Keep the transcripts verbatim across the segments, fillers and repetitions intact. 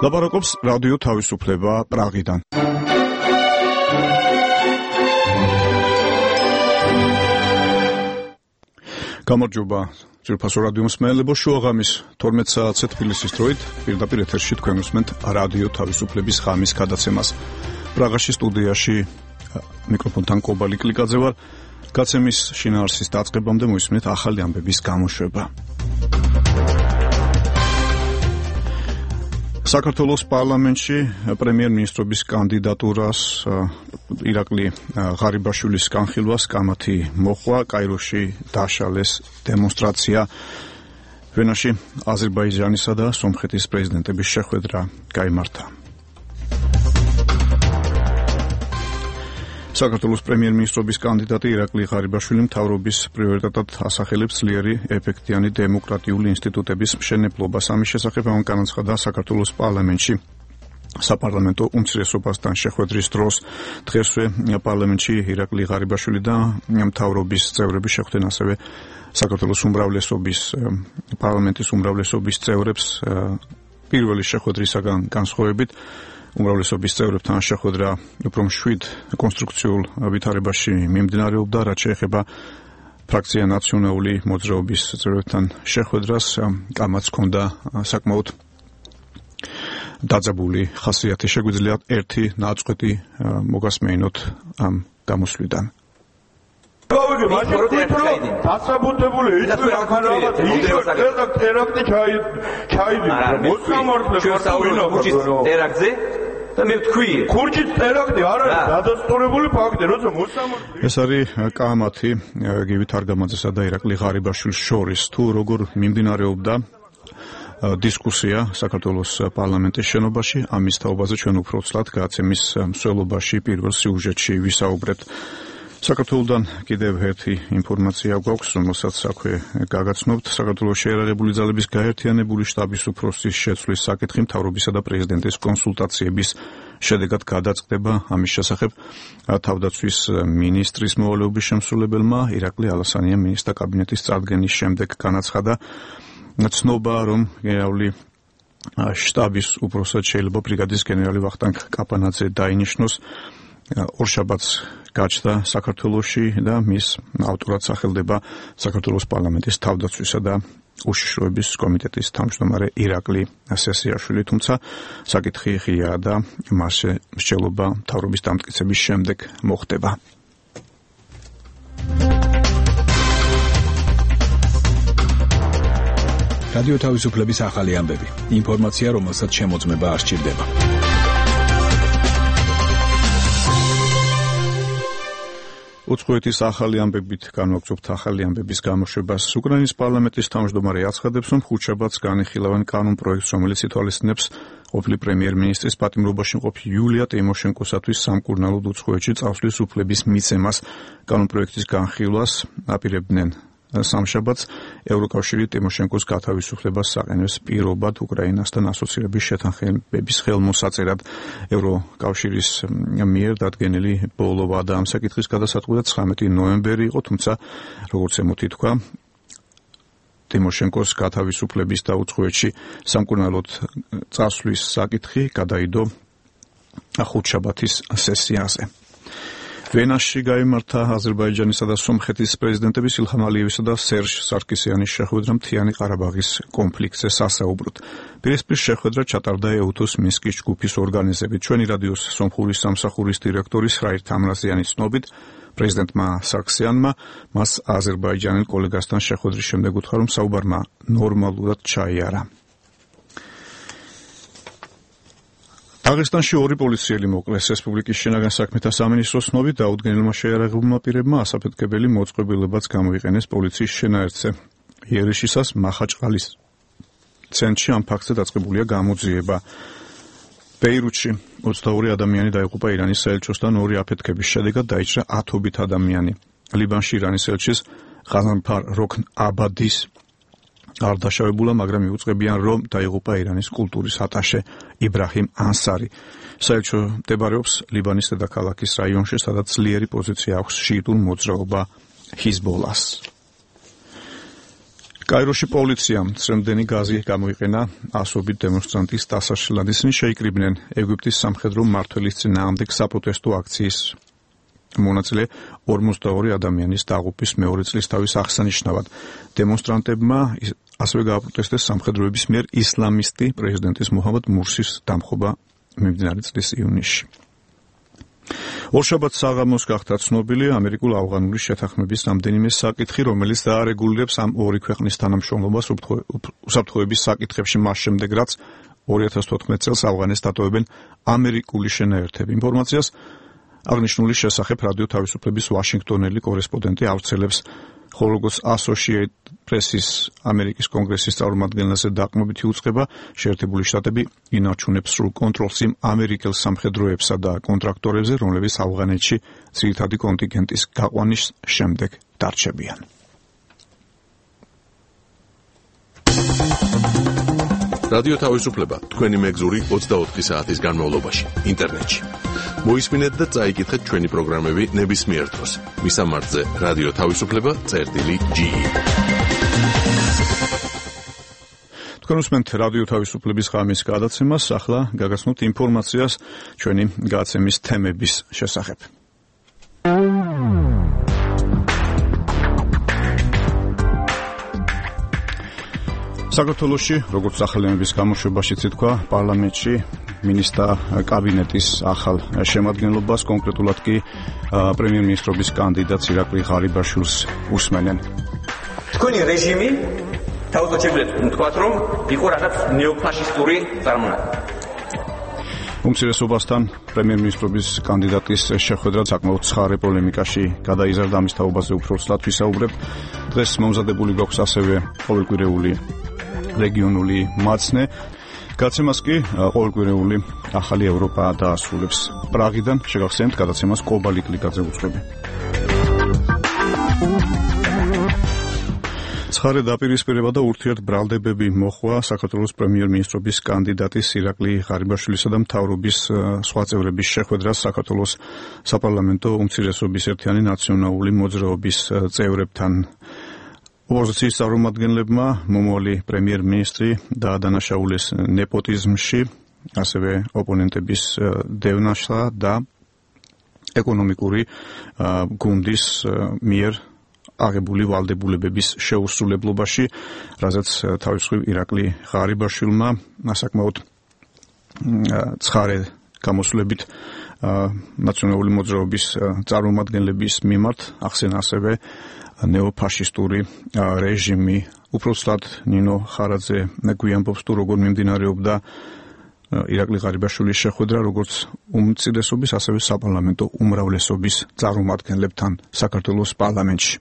ლაპარაკობს რადიო თავისუფლება პრაღიდან. გამარჯობა ძვირფასო რადიო მსმენელებო, შუაღამის თორმეტ საათზე თბილისის დროით პირდაპირ ეთერში თქვენ უსმენთ რადიო თავისუფლების ღამის გადაცემას. პრაღაში სტუდიაში მიკროფონთან კობალი კლიკაძე ვარ. გაცემის შინაარსის დაწყებამდე მოისმენთ ახალი ამბების გამოშვება. საქართველოს პარლამენტში პრემიერ-მინისტრობის კანდიდატურას ირაკლი ღარიბაშვილის განხილვას კამათი მოჰყვა. კაიროში დაშალეს დემონსტრაცია. ვენაში აზერბაიჯანისა და სომხეთის პრეზიდენტების შეხვედრა გაიმართა. საქართველოს პრემიერ-მინისტრობის კანდიდატი ირაკლი ღარიბაშვილი მთავრობის პრიორიტეტად ასახელებს ძლიერი ეფექტიანი დემოკრატიული ინსტიტუტების მშენებლობას. ამის შესახებ ამან განაცხადა საქართველოს პარლამენტში საპარლამენტო უმცირესობასთან შეხვედრის დროს. დღესვე პარლამენტში ირაკლი ღარიბაშვილი და მთავრობის წევრები შეხვდნენ ასევე საქართველოს უმრავლესობის პარლამენტის უმრავლესობის წევრებს. პირველი შეხვედრისაგან განსხვავებით უმრავლესობის წევრებთან შეხვედრა უფრო მშვიდ კონსტრუქციულ ვითარებაში მიმდინარეობდა. რაც შეეხება ფრაქცია ნაციონალური მოძრაობის წევრებთან შეხვედრას, კამათს ჰქონდა საკმაოდ დაძაბული ხასიათი. შეგვიძლია ერთი ნაწყვეტი მოგასმეინოთ ამ გამოსვლიდან. გავიგე, მაშინ ვთქვით, რომ დასაბუთებული იწვი ახალავად იქნება ტერაქტი ჩაიდინა. მოსამართლე ტერაქტზე და მე ვთქვი, ქურჯით ტერაქტი არ არის დადასტურებული ფაქტი, როცა მოსამართლე. ეს არის კამათი გივით არგამაძესა და ირაკლი ღარიბაშვილის შორის. თუ როგორ მიმდინარეობდა დისკუსია საქართველოს პარლამენტის შენობაში, ამის თაობაზე ჩვენ უფრო ცლად გაცემის მსვლელობაში პირველ სიუჟეტში ვისაუბრებთ. საქართველოსთან კიდევ ერთი ინფორმაცია გვაქვს, რომელსაც აქვე გაგაცნობთ. საქართველოს შეიარაღებული ძალების გაერთიანებული შტაბის უფროსის შეცვლის საკითხი მთავრობისა და პრეზიდენტის კონსულტაციების შედეგად გადაწყდება. ამის შესახებ თავდაცვის მინისტრის მოვალეობის შემსრულებელმა ირაკლი ალასანიამ მინისტრთა კაბინეტის წარდგენის შემდეგ განაცხადა. ცნობა, რომ გენერალური შტაბის უფროსად შეიძლება ბრიგადის გენერალი ვახტანგ კაპანაძე დაინიშნოს. ორშაბათს გაჩნდა საქართველოში და მის ავტორად სახელდება საქართველოს პარლამენტის თავდაცვისა და უშიშროების კომიტეტის თავმჯდომარე ირაკლი სესიაშვილი, თუმცა საკითხი ღიაა და მასზე მსჯელობა მთავრობის დამტკიცების შემდეგ მოხდება. რადიო თავისუფლების ახალი ამბები. ინფორმაცია, რომელსაც შემოწმება არ სჭირდება. უცხოეთის ახალი ამბებით განვაგრძობთ ახალი ამბების გამოშვებას. უკრაინის პარლამენტის თავმჯდომარე აცხადებს, რომ ხუთშაბათს განიხილავენ კანონ პროექტს, რომელიც ითვალისწინებს ყოფილი პრემიერ-მინისტრის პატიმრობაში მყოფი იულია ტიმოშენკოსათვის სამკურნალოდ უცხოეთში წავსვლის უფლების მიცემას. კანონ პროექტის განხილვას აპირებდნენ სამშაბათს. ევროკავშირი ტიმოშენკოს გათავისუფლებას საყენებს პირობად უკრაინასთან ასოცირების შეთანხმების ხელმოსაწერად. ევროკავშირის მიერ დადგენილი ბოლო ვადა ამ საკითხის გადასაწყვეტად ცხრამეტი ნოემბერი იყო, თუმცა როგორც ემოთი თქვა, ტიმოშენკოს გათავისუფლების და უცხოეთში სამკურნალოდ წასვლის საკითხი გადაიდო ხუთშაბათის სესიაზე. ვენაში გაიმართა აზერბაიჯანისა და სომხეთის პრეზიდენტების ილჰამ ალიევისა და სერჟ სარკისიანის შეხვედრა მთიანი ყარაბაღის კონფლიქტზე სასაუბროდ. პირისპირ შეხვედრა ჩატარდა ეუთოს მინსკის ჯგუფის ორგანიზებით. ჩვენი რადიოს სომხური სამსახურის დირექტორის რაირ თამრაზიანის ცნობით, პრეზიდენტმა სარკისიანმა მას აზერბაიჯანელ კოლეგასთან შეხვედრის შემდეგ უთხრა, რომ საუბარმა ნორმალურად ჩაიარა. დაღესტანში ორი პოლიციელი მოკლეს. რესპუბლიკის შინაგან საქმეთა სამინისტროს ცნობით, დაუდგენელმა შეიარაღებულმა პირებმა ასაფეთქებელი მოწყობილებაც გამოიყენეს პოლიციის შენაერთზე. იერიშისას მახაჭყალის ცენტრში ამ ფაქტზე დაწყებულია გამოძიება. ბეირუთში ოცდაორი ადამიანი დაიღუპა ირანის საელჩოსთან ორი აფეთქების შედეგად დაიჭრა ათობით ადამიანი. ლიბანში ირანის ელჩის ღაზანფარ როკნ აბადის არ დაშავებულა, მაგრამ მიუწყებიან, რომ დაიღუპა ირანის კულტურის ატაშე იბრაჰიმ ანსარი. საელჩო მდებარეობს ლიბანის დედაქალაქის რაიონში, სადაც ძლიერი პოზიცია აქვს შიიტულ მოძრაობა ჰიზბოლას. კაიროში პოლიციამ წრემდენი გაზი გამოიყენა ასობით დემონსტრანტის დასაშლად. ისინი შეიკრიბნენ ეგვიპტის სამხედრო მმართველის წინააღმდეგ საპროტესტო აქციის მონაწილე ორმოცდაორი ადამიანის დაღუპვის მეორე წლისთავის აღსანიშნავად. დემონსტრანტებმა ასევე გააპროტესტეს სამხედროების მიერ ისლამისტი პრეზიდენტის მუჰამად მურსის დამხობა მიმდინარე წლის ივნისში. ორშაბათს საღამოს გახდა ცნობილი ამერიკულ-ავღანური შეთანხმების რამდენიმე საკითხი, რომელიც დაარეგულირებს ამ ორი ქვეყნის თანამშრომლობას უსაფრთხოების საკითხებში მას შემდეგ, რაც ორი ათას თოთხმეტ წელს ავღანეთს დატოვებენ ამერიკული შენაერთები. ინფორმაციას აღნიშნული შესახებ რადიო თავისუფლების ვაშინგტონელი კორესპონდენტი ავრცელებს, ხოლო როგორც Associated Press-ის ამერიკის კონგრესის წარმომადგენელზე დაყრდნობითი უწყება, შეერთებული შტატები ინარჩუნებს სრულ კონტროლს იმ ამერიკელ სამხედროებსა და კონტრაქტორებზე, რომლებიც ავღანეთში ძირითადი კონტინგენტის გაყვანის შემდეგ დარჩებიან. რადიო თავისუფლება თქვენი მეგზური ოცდაოთხი საათის განმავლობაში ინტერნეტში. მოისმინეთ და წაიკითხეთ ჩვენი პროგრამები ნებისმიერ დროს. მისამართზე რადიო თავისუფლება წერტილი ჯი. თქვენ უსმენთ რადიო თავისუფლების ღამის გადაცემას, ახლა გაგაცნობთ ინფორმაციას ჩვენი გადაცემის თემების შესახებ. საქართველოში, როგორც სახელმწიფოს გამოშვებაშიც ითქვა, პარლამენტში მინისტრთა კაბინეტის ახალ შემადგენლობას, კონკრეტულად კი პრემიერ-მინისტრობის კანდიდატს ირაკლი ღარიბაშვილს უსმენენ. თქვენი რეჟიმი თავდაცვით შეგვიძლია ვთქვათ, რომ იყო რაღაც ნეოფაშისტური წარმონაქმნი. უმცირესობასთან პრემიერ-მინისტრობის კანდიდატის შეხვედრა საკმაოდ ცხარე პოლემიკაში გადაიზარდა. ამის თაობაზე უფრო ცლად ვისაუბრებთ. დღეს მომზადებული გვაქვს ასევე ყოველკვირეული რეგიონული მაცნე. გადაცემას კი ყოველკვირეული ახალი ევროპა დაასრულებს. პრაღიდან შეგახსენებთ გადაცემას კობალი კლიკაძე უძღვები. ცხარე დაპირისპირება და ურთიერთბრალდებები მოხდა საქართველოს პრემიერ-მინისტრობის კანდიდატის ირაკლი ღარიბაშვილისა და მთავრობის სხვა წევრების შეხვედრას საქართველოს საპარლამენტო უმცირესობის ერთიანი ნაციონალური მოძრაობის წევრებთან. ოპოზიციის წარმომადგენლებმა მომავალი პრემიერ-მინისტრი დაადანაშაულეს ნეპოტიზმში, ასევე ოპონენტების დევნაშლა და ეკონომიკური გუნდის მიერ აღებული ვალდებულებების შეუსრულებლობაში, რაზეც თავისუფლ ირაკლი ღარიბაშვილმა საკმაოდ ცხარე გამოსვლებით ნაციონალური მოძრაობის წარმომადგენლების მიმართ ახსენა ასევე ნეოფაშისტური რეჟიმი. უпроцлад ნინო ხარაძე გვიამბობს თუ როგორ მიმდინარეობდა ირაკლი ღარიბაშვილის შეხვედრა, როგორც უმცირესობის, ასევე საპარლამენტო უმრავლესობის წარმომადგენლებთან საქართველოს პარლამენტში.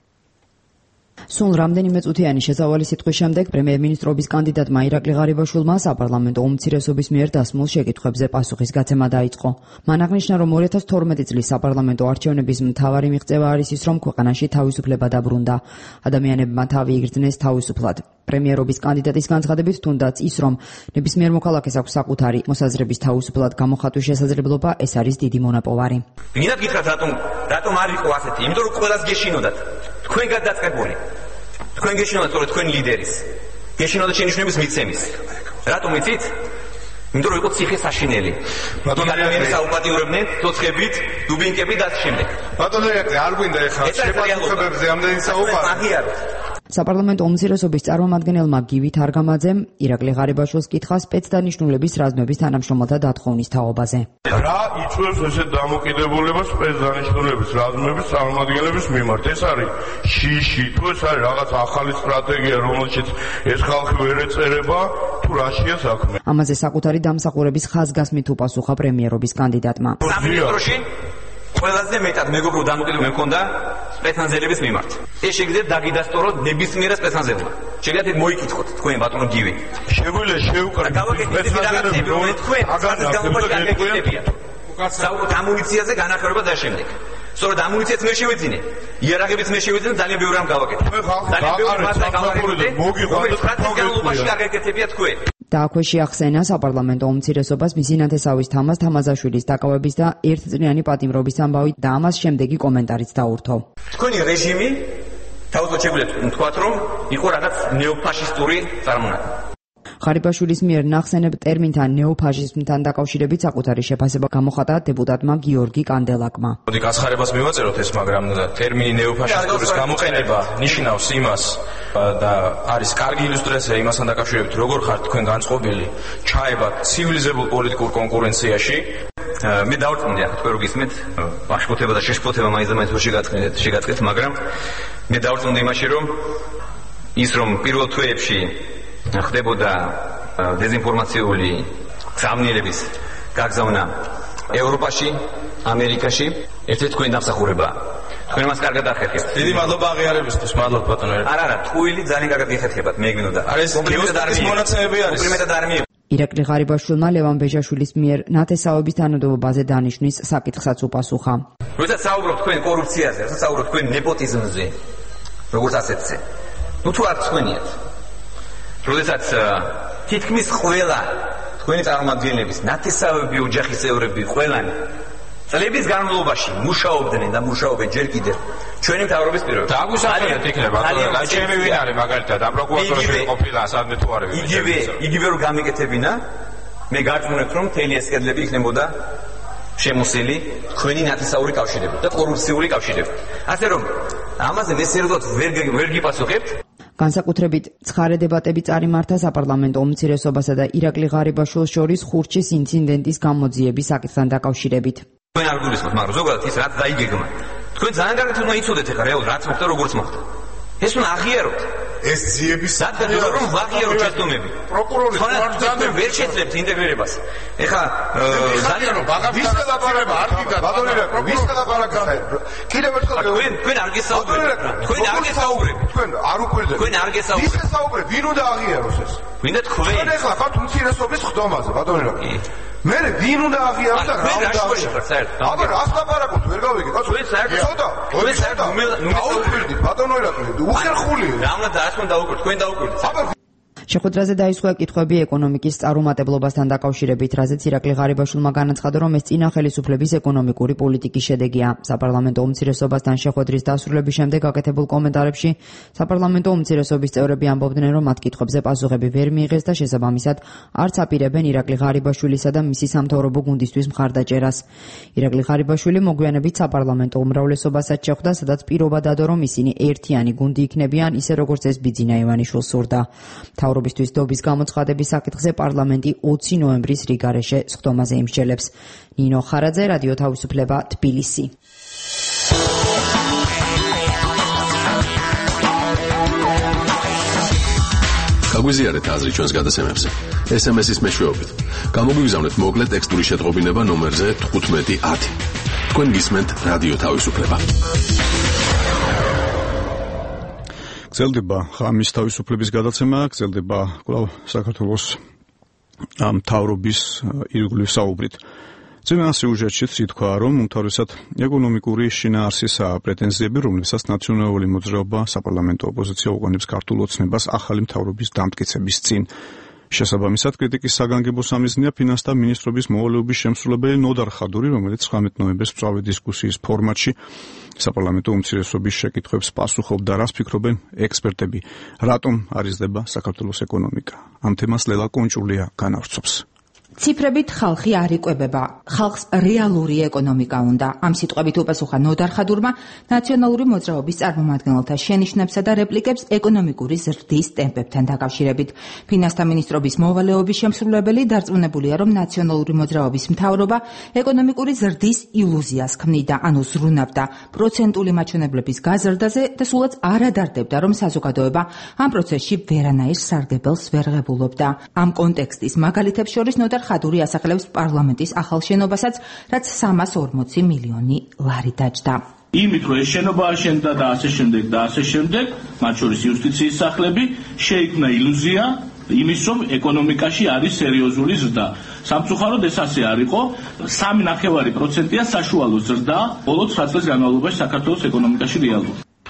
სულ რამდენიმე წუთიანი შესავალი სიტყვის შემდეგ პრემიერ-მინისტრობის კანდიდატმა ირაკლი ღარიბაშვილმა საპარლამენტო უმცირესობის მიერ დასმულ შეკითხვებზე პასუხისგაცემა დაიწყო. მან აღნიშნა, რომ ორი ათას თორმეტი წლის საპარლამენტო არჩევნების მთავარი მიღწევა არის ის, რომ ქვეყანაში თავისუფლება დაბრუნდა. ადამიანებმა თავი იგრძნეს თავისუფლად. პრემიერობის კანდიდატის განცხადებით, თუნდაც ის, რომ ნებისმიერ მოქალაქეს აქვს საკუთარი მოსაზრების თავისუფლად გამოხატვის შესაძლებლობა, ეს არის დიდი მონაპოვარი. ვინად გითხრათ, რატომ რატომ არ იყო ასეთი? იმიტომ რომ ყველას გეშინოდათ. თქვენ გადაწყებული. თქვენ გეშინოდათ, რომ თქვენ ლიდერის. გეშინოდათ შენიშვნების მიცემის. რატომ იცით? იმიტომ რომ იყო ციხე საშინელი. ადამიანებს აუპატიურებდნენ ცოცხებით, დუბინკებით და ამ შემდეგ. ბატონო, არ გვინდა ეხლა შეფასებებზე ამდენი საუბარი. საპარლამენტო უმცირესობის წარმომადგენელმა გივი თარგამაძემ ირაკლი ღარიბაშვილს კითხა სპეცდანიშნულების რაზმების თანამშრომელთა დათხოვნის თაობაზე. რა იწვევს ესეთ დამოკიდებულებას სპეცდანიშნულების რაზმების წარმომადგენლების მიმართ? ეს არის შიში, თუ ეს არის რაღაც ახალი სტრატეგია, რომელშიც ეს ხალხი ვერ ეწერება, თუ რაშია საქმე? ამაზე საკუთარი დამსახურების ხაზგასმით უპასუხა პრემიერობის კანდიდატმა. სამინისტროში ყველაზე მეტად მეგობრო დამოკიდებულება მქონდა სპეცნაზელების მიმართ. ეს შეგიძლიათ დაგიდასტუროთ ნებისმიერ სპეცნაზელმა. შეგიძლიათ მოიკითხოთ თქვენ ბატონო გივი. შეგვიძლია შევუკრათ სპეცნაზელები, რომელიც თქვენ ხაზის გამოფაში გაგეკეთებიათ. საუბრობთ ამუნიციაზე, განახლებაზე და შემდეგ. სწორედ ამუნიციაც მე შევეძინე. იარაღებიც მე შევეძინე, ძალიან ბევრი რამ გავაკეთე. ძალიან ბევრი მასა გავაკეთე. მოგიყვანეთ ხაზის გამოფაში გაგეკეთებიათ თქვენ. და აქვე შეახსენა საპარლამენტო უმცირესობას მისი ნათესავის თამაზ თამაზაშვილის დაკავების და ერთწლიანი პატიმრობის ამბავი და ამას შემდეგი კომენტარიც დაურთო. თქვენი რეჟიმი თავისუფლად შეგვიძლია ვთქვათ, რომ იყო რაღაც ნეოფაშისტური წარმონაქმნი. ღარიბაშვილის მიერ ნახსენებ ტერმინთან ნეოფაშიზმთან დაკავშირებით საკუთარი შეფასება გამოხატა დეპუტატმა გიორგი კანდელაკმა. მოდი გასხარებას მივაწეროთ ეს, მაგრამ ტერმინი ნეოფაშისტურის გამოყენება ნიშნავს იმას და არის კარგი ილუსტრაცია იმასთან დაკავშირებით, როგორ ხართ თქვენ განწყობილი ჩაებათ ცივილიზებულ პოლიტიკურ კონკურენციაში. მე დავწუნდი ახლა თქვენ რო გისმენთ, აღშფოთება და შეშფოთება მაინც და მაინც ვერ შეგაწყეთ, შეგაწყეთ, მაგრამ მე დავწუნდი იმაში, რომ ის რომ პირველ თვეებში ხდებოდა დეзинფორმაციული გზავნილების გაგზავნა ევროპაში, ამერიკაში, ერთ-ერთი თქვენი დამსახურებაა. თქვენ მას კარგად ახერხებთ. დიდი მადლობა აღიარებისთვის, მადლობა ბატონო. არა, არა, თუილი ძალიან კარგად იხერხებათ, მე გინდოდა. არის გეოსტატის მონაცემები არის. კომპლიმენტად არ მიიღო. ირაკლი ღარიბაშვილმა ლევან ბეჟაშვილის მიერ ნათესაობის თანამდებობაზე დანიშვნის საკითხსაც უპასუხა. როდესაც საუბრობთ თქვენ კორუფციაზე, როდესაც საუბრობთ თქვენ ნეპოტიზმზე, როგორც ასეთზე. ნუ თუ არ თქვენიათ. როდესაც თითქმის ყველა თქვენი წარმომადგენლების ნათესავები, ოჯახის წევრები, ყველანი წლების განმავლობაში მუშაობდნენ და მუშაობენ ჯერ კიდევ ჩვენი მთავრობის პირობებში. დაგვისახელეთ იქნება, რა ჩემი ვინ არის მაგალითად ამ პროკურორში ყოფილა სადმე თუ არის. იგივე, იგივე რომ გამიკეთებინა, მე გარწმუნებთ რომ მთელი ეს კედლები იქნებოდა შემოსილი თქვენი ნათესაური კავშირებით და კორუფციული კავშირებით. ასე რომ ამაზე მე სერიოზულად ვერ ვერ გიპასუხებთ. განსაკუთრებით ცხარე დებატები წარიმართა საპარლამენტო უმცირესობასა და ირაკლი ღარიბაშვილს შორის ხურჩის ინციდენტის გამოძიების საკითხთან დაკავშირებით. თქვენ არ გულისხმობთ, მაგრამ ზოგადად ის რაც დაიგეგმა. თქვენ ძალიან კარგად უნდა იცოდეთ ახლა რეალურად რაც მოხდა, როგორც მოხდა. ეს უნდა აღიაროთ. ეს ძიების საერთოდ რომ ვაღიაროთ შეცდომები. პროკურორი თქვენ ვერ შეძლებთ ინტეგრირებას. ეხლა ძალიან ვის გადაბარება არ გიგა ბატონერა ვის გადაბარება კიდევ ერთხელ თქვენ თქვენ არ გესაუბრებთ. თქვენ არ გესაუბრებთ. თქვენ არ უკვირდეთ. თქვენ არ გესაუბრებთ. ვის გესაუბრებთ? ვინ უნდა აღიაროს ეს? ვინდა თქვენ? თქვენ ეხლა ხართ უმცირესობის ხდომაზე ბატონერა. მე ვინ უნდა აღიაროს და რა უნდა აღიაროს? აბა რას ლაპარაკობთ? ვერ გავიგე. თქვენ საერთოდ ცოტა, თქვენ ცოტა. დაუკვირდით ბატონერა, უხერხული. რა უნდა და ასე უნდა დაუკვირდით? თქვენ დაუკვირდით. აბა შეხვედრაზე დაისხვა კითხვები ეკონომიკის წარუმატებლობასთან დაკავშირებით, რაზეც ირაკლი ღარიბაშვილმა განაცხადა, რომ ეს წინა ხელისუფლების ეკონომიკური პოლიტიკის შედეგია. საპარლამენტო უმცირესობასთან შეხვედრის დასრულების შემდეგ გაკეთებულ კომენტარებში საპარლამენტო უმცირესობის წევრები ამბობდნენ, რომ მათ კითხვებზე პასუხები ვერ მიიღეს და შესაბამისად არც აპირებენ ირაკლი ღარიბაშვილისა და მისი სამთავრობო გუნდისთვის მხარდაჭერას. ირაკლი ღარიბაშვილი მოგვიანებით საპარლამენტო უმრავლესობასაც შეხვდა, სადაც პირობა დადო, რომ ისინი ერთიანი გუნდი იქნებიან, ისე როგორც ეს ბიძინა ივანიშვილს სურდა. მთავრობისთვის დობის გამოცხადების საკითხზე პარლამენტი ოცი ნოემბრის რიგარეშე სხდომაზე იმსჯელებს. ნინო ხარაძე, რადიო თავისუფლება, თბილისი. გაგვიზიარეთ აზრი ჩვენს გადაცემებზე. ეს ემ ეს-ის მეშვეობით. გამოგვიგზავნეთ მოკლე ტექსტური შეტყობინება ნომერზე თხუთმეტი ათი. თქვენ გისმენთ რადიო თავისუფლება. გრძელდება ხამის თავისუფლების გადაცემა, გრძელდება კვლავ საქართველოს მთავრობის ირგვლივ საუბრით. წინა სიუჟეტშიც ითქვა, რომ უმთავრესად ეკონომიკური შინაარსისაა პრეტენზიები, რომლებსაც ნაციონალური მოძრაობა საპარლამენტო ოპოზიცია უყენებს ქართულ ოცნებას ახალი მთავრობის დამტკიცების წინ. შესაბამისად, კრიტიკის საგანგებო სამიზნეა ფინანსთა მინისტრობის მოვალეობის შემსრულებელი ნოდარ ხადური, რომელიც ცხრამეტ ნოემბერს მწვავე დისკუსიის ფორმატში საპარლამენტო უმცირესობის შეკითხვებს პასუხობდა, რას ფიქრობენ ექსპერტები, რატომ არიზდება საქართველოს ეკონომიკა. ამ თემას ლელა კონჭულია განავრცობს. ციფრებით ხალხი არ იკვებება, ხალხს რეალური ეკონომიკა უნდა. ამ სიტყვებით უპასუხა ნოდარ ხადურმა ნაციონალური მოძრაობის წარმომადგენელთა შენიშვნებსა და რეპლიკებს ეკონომიკური ზრდის ტემპებთან დაკავშირებით. ფინანსთა მინისტრობის მოვალეობის შემსრულებელი დარწმუნებულია, რომ ნაციონალური მოძრაობის მთავრობა ეკონომიკური ზრდის ილუზიას ქმნიდა, ანუ ზრუნავდა პროცენტული მაჩვენებლების გაზრდაზე და სულაც არ ადარდებდა, რომ საზოგადოება ამ პროცესში ვერანაირ სარგებელს ვერ ღებულობდა. ამ კონტექსტის მაგალითებს შორის ნოდარ ხადური ასახელებს პარლამენტის ახალ შენობასაც, რაც სამას ორმოცი მილიონი ლარი დაჯდა. იმით, რომ ეს შენობა აშენდა და ასე შემდეგ და ასე შემდეგ, მათ შორის იუსტიციის სახლები, შეიქმნა ილუზია იმის, რომ ეკონომიკაში არის სერიოზული ზრდა. სამწუხაროდ ეს ასე არ იყო, სამი ნახევარი პროცენტია საშუალო ზრდა ბოლო ცხრა წლის განმავლობაში საქართველოს ეკონომიკაში რეალურად.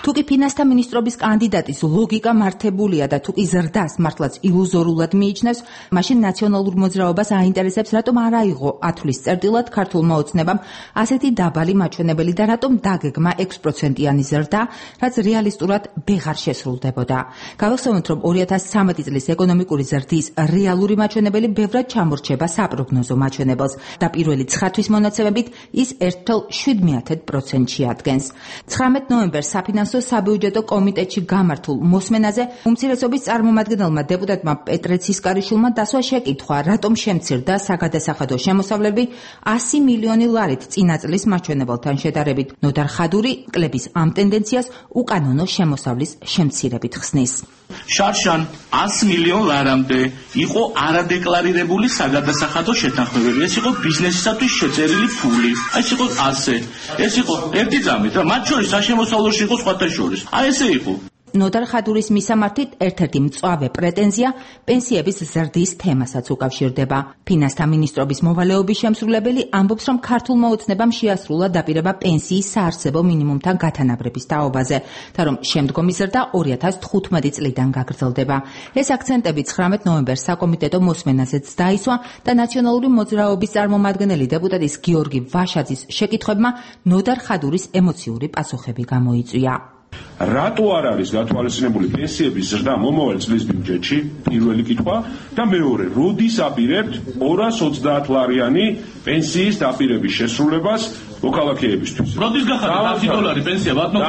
თუკი ფინანსთა მინისტრობის კანდიდატის ლოგიკა მართებულია და თუკი ზრდას მართლაც ილუზორულად მიიჩნევს, მაშინ ნაციონალურ მოძრაობას აინტერესებს, რატომ არ აიღო ათვლის წერტილად ქართულმა ოცნებამ ასეთი დაბალი მაჩვენებელი და რატომ დაგეგმა ექვს პროცენტიანი ზრდა, რაც რეალისტურად ვეღარ შესრულდებოდა. გავიხსენოთ, რომ ორი ათას ცხრამეტი წლის ეკონომიკური ზრდის რეალური მაჩვენებელი ბევრად ჩამორჩება საპროგნოზო მაჩვენებელს და პირველი ცხრა თვის მონაცემებით ის ერთ თვე შვიდ პროცენტში ადგენს. ცხრამეტ ნოემბერს საფინანსო საბიუჯეტო კომიტეტში გამართულ მოსმენაზე უმცირესობის წარმომადგენელმა დეპუტატმა პეტრე ცისკარიშვილმა დასვა შეკითხვა, რატომ შემცირდა საგადასახადო შემოსავლები ასი მილიონი ლარით წინა წლის მაჩვენებელთან შედარებით. ნოდარ ხადური კლების ამ ტენდენციას უკანონო შემოსავლის შემცირებით ხსნის. შარშან ასი მილიონ ლარამდე იყო არადეკლარირებული საგადასახადო შეთანხმებები. ეს იყო ბიზნესისათვის შეწერილი ფული. აი ეს იყო ასე. ეს იყო ერთი ძამით, რა მათ შორის საშემოსავლოში იყო სხვათა შორის. აი ესე იყო. ნოდარ ხადურის მისამართით ერთ-ერთი მწვავე პრეტენზია პენსიების ზრდის თემასაც უკავშირდება. ფინანსთა მინისტრობის მოვალეობის შემსრულებელი ამბობს, რომ ქართულმა ოცნებამ შეასრულა დაპირება პენსიის საარსებო მინიმუმთან გათანაბრების თაობაზე და რომ შემდგომი ზრდა ორი ათას თხუთმეტი წლიდან გაგრძელდება. ეს აქცენტები ცხრამეტ ნოემბერს საკომიტეტო მოსმენაზეც დაისვა და ნაციონალური მოძრაობის წარმომადგენელი დეპუტატის გიორგი ვაშაძის შეკითხვებმა ნოდარ ხადურის ემოციური პასუხები გამოიწვია. რატო არ არის გათვალისწინებული პენსიების ზრდა მომავალ წლის ბიუჯეტში? პირველი კითხვა და მეორე, როდის აპირებთ ორას ოცდაათ ლარიანი პენსიის დაპირების შესრულებას მოქალაქეებისთვის? როდის გახადეთ ასი დოლარი პენსია?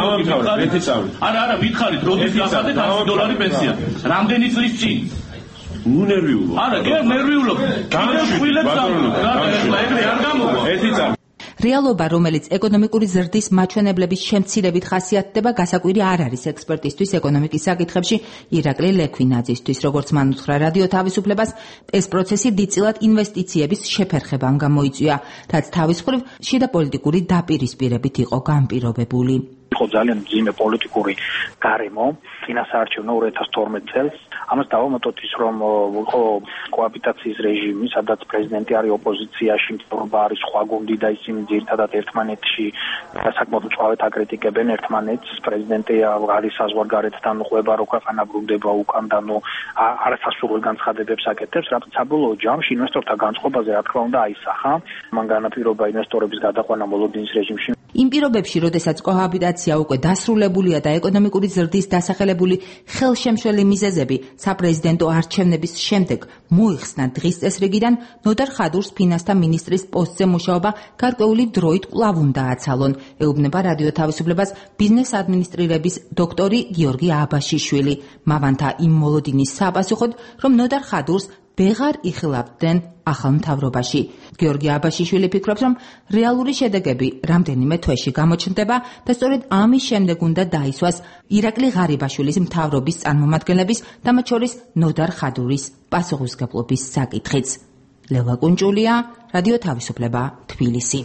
არა, არა, ვითხარით, როდის გახადეთ ასი დოლარი პენსია? რამდენი წლის წინ? ნუ ნერვიულობ. არა, კი, ნერვიულობ. კიდევ ხვილებს და ეგრე არ გამოვა. ერთი წამი. რეალობა, რომელიც ეკონომიკური ზრდის მაჩვენებლების შემცირებით ხასიათდება, გასაკვირი არ არის ექსპერტისთვის ეკონომიკის საკითხებში ირაკლი ლექვინაძისთვის. როგორც მან უთხრა რადიო თავისუფლებას, ეს პროცესი დიდწილად ინვესტიციების შეფერხებამ გამოიწვია, რაც თავის მხრივ შიდა პოლიტიკური დაპირისპირებით იყო განპირობებული. იყო ძალიან მძიმე პოლიტიკური გარემო წინასაარჩევნო ორი ათას თორმეტ წელს. ამას დავამატოთ ის, რომ იყო კოაბიტაციის რეჟიმი, სადაც პრეზიდენტი არის ოპოზიციაში, მთავრობა არის სხვა გუნდი და ისინი ძირითადად ერთმანეთში საკმაოდ მწვავედ აკრიტიკებენ ერთმანეთს. პრეზიდენტი არის საზღვარგარეთთან ყვება, რო ქვეყანა ბრუნდება უკან და ნუ არასასურველ განცხადებებს აკეთებს, რაც საბოლოო ჯამში ინვესტორთა განწყობაზე რა თქმა უნდა აისახა. მან განაპირობა ინვესტორების გადაყვანა მოლოდინის რეჟიმში. იმ პირობებში, როდესაც კოაბიტაცია უკვე დასრულებულია და ეკონომიკური ზრდის დასახელებული ხელშემშელი მიზეზები საპრეზიდენტო არჩევნების შემდეგ მოიხსნა დღის წესრიგიდან, ნოდარ ხადურს ფინანსთა მინისტრის პოსტზე მუშაობა გარკვეული დროით კვლავ უნდა აცალონ. ეუბნება რადიო თავისუფლებას ბიზნეს ადმინისტრირების დოქტორი გიორგი აბაშიშვილი. მავანთა იმ მოლოდინის საპასუხოდ, რომ ნოდარ ხადურს ვეღარ იხილავდნენ ახალ მთავრობაში. გიორგი აბაშიშვილი ფიქრობს, რომ რეალური შედეგები რამდენიმე თვეში გამოჩნდება და სწორედ ამის შემდეგ უნდა დაისვას ირაკლი ღარიბაშვილის მთავრობის წარმომადგენლების და მათ შორის ნოდარ ხადურის პასუხისმგებლობის საკითხიც. ლელა კუნჭულია, რადიო თავისუფლება, თბილისი.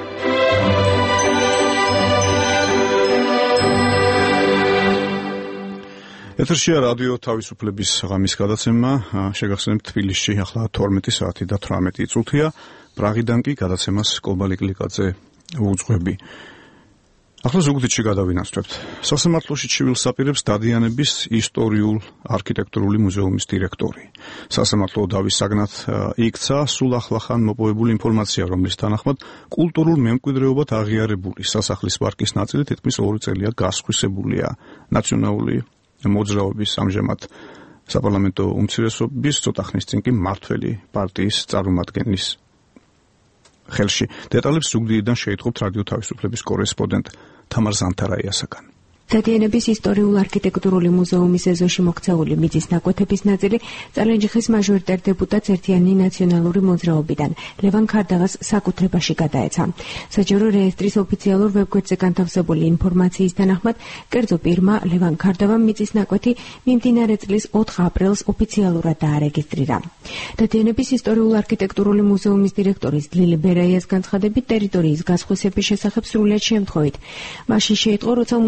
ეთერშია რადიო თავისუფლების ღამის გადაცემა. შეგახსენებთ, თბილისში ახლა თორმეტი საათი და თვრამეტი წუთია. პრაღიდან კი გადაცემას კობალი კლიკაძე უძღვები. ახლა ზუგდიდში გადავინაცვლებთ. სასამართლოში ჩივილს აპირებს დადიანების ისტორიულ არქიტექტურული მუზეუმის დირექტორი. სასამართლო დავის საგნად იქცა სულ ახლახან მოპოვებული ინფორმაცია, რომლის თანახმად კულტურულ მემკვიდრეობად აღიარებული სასახლის პარკის ნაწილი თითქმის ორი წელია გასხვისებულია. ნაციონალური მოძრაობის ამჟამად საპარლამენტო უმცირესობის ცოტა ხნის წინ კი მმართველი პარტიის წარმომადგენლის ხელში. დეტალებს ზუგდიდიდან შეითხოვთ რადიო თავისუფლების კორესპონდენტ თამარ ზანთარაიასაგან. დადიანების ისტორიულ-არქიტექტურული მუზეუმის ეზოში მოქცეული მიწის ნაკვეთების ნაწილი წალენჯიხის მაჟორიტარ დეპუტატს ერთიანი ნაციონალური მოძრაობიდან ლევან ქარდავას საკუთრებაში გადაეცა. საჯარო რეესტრის ოფიციალურ ვებგვერდზე განთავსებული ინფორმაციის თანახმად, კერძო პირმა ლევან ქარდავამ მიწის ნაკვეთი მიმდინარე წლის ოთხ აპრილს ოფიციალურად დაარეგისტრირა. დადიანების ისტორიულ-არქიტექტურული მუზეუმის დირექტორის ლილი ბერაიას განცხადებით, ტერიტორიის გასხვისების შესახებ სრულიად შემთხვევით. მაშინ შეიტყო, როცა მუზეუმის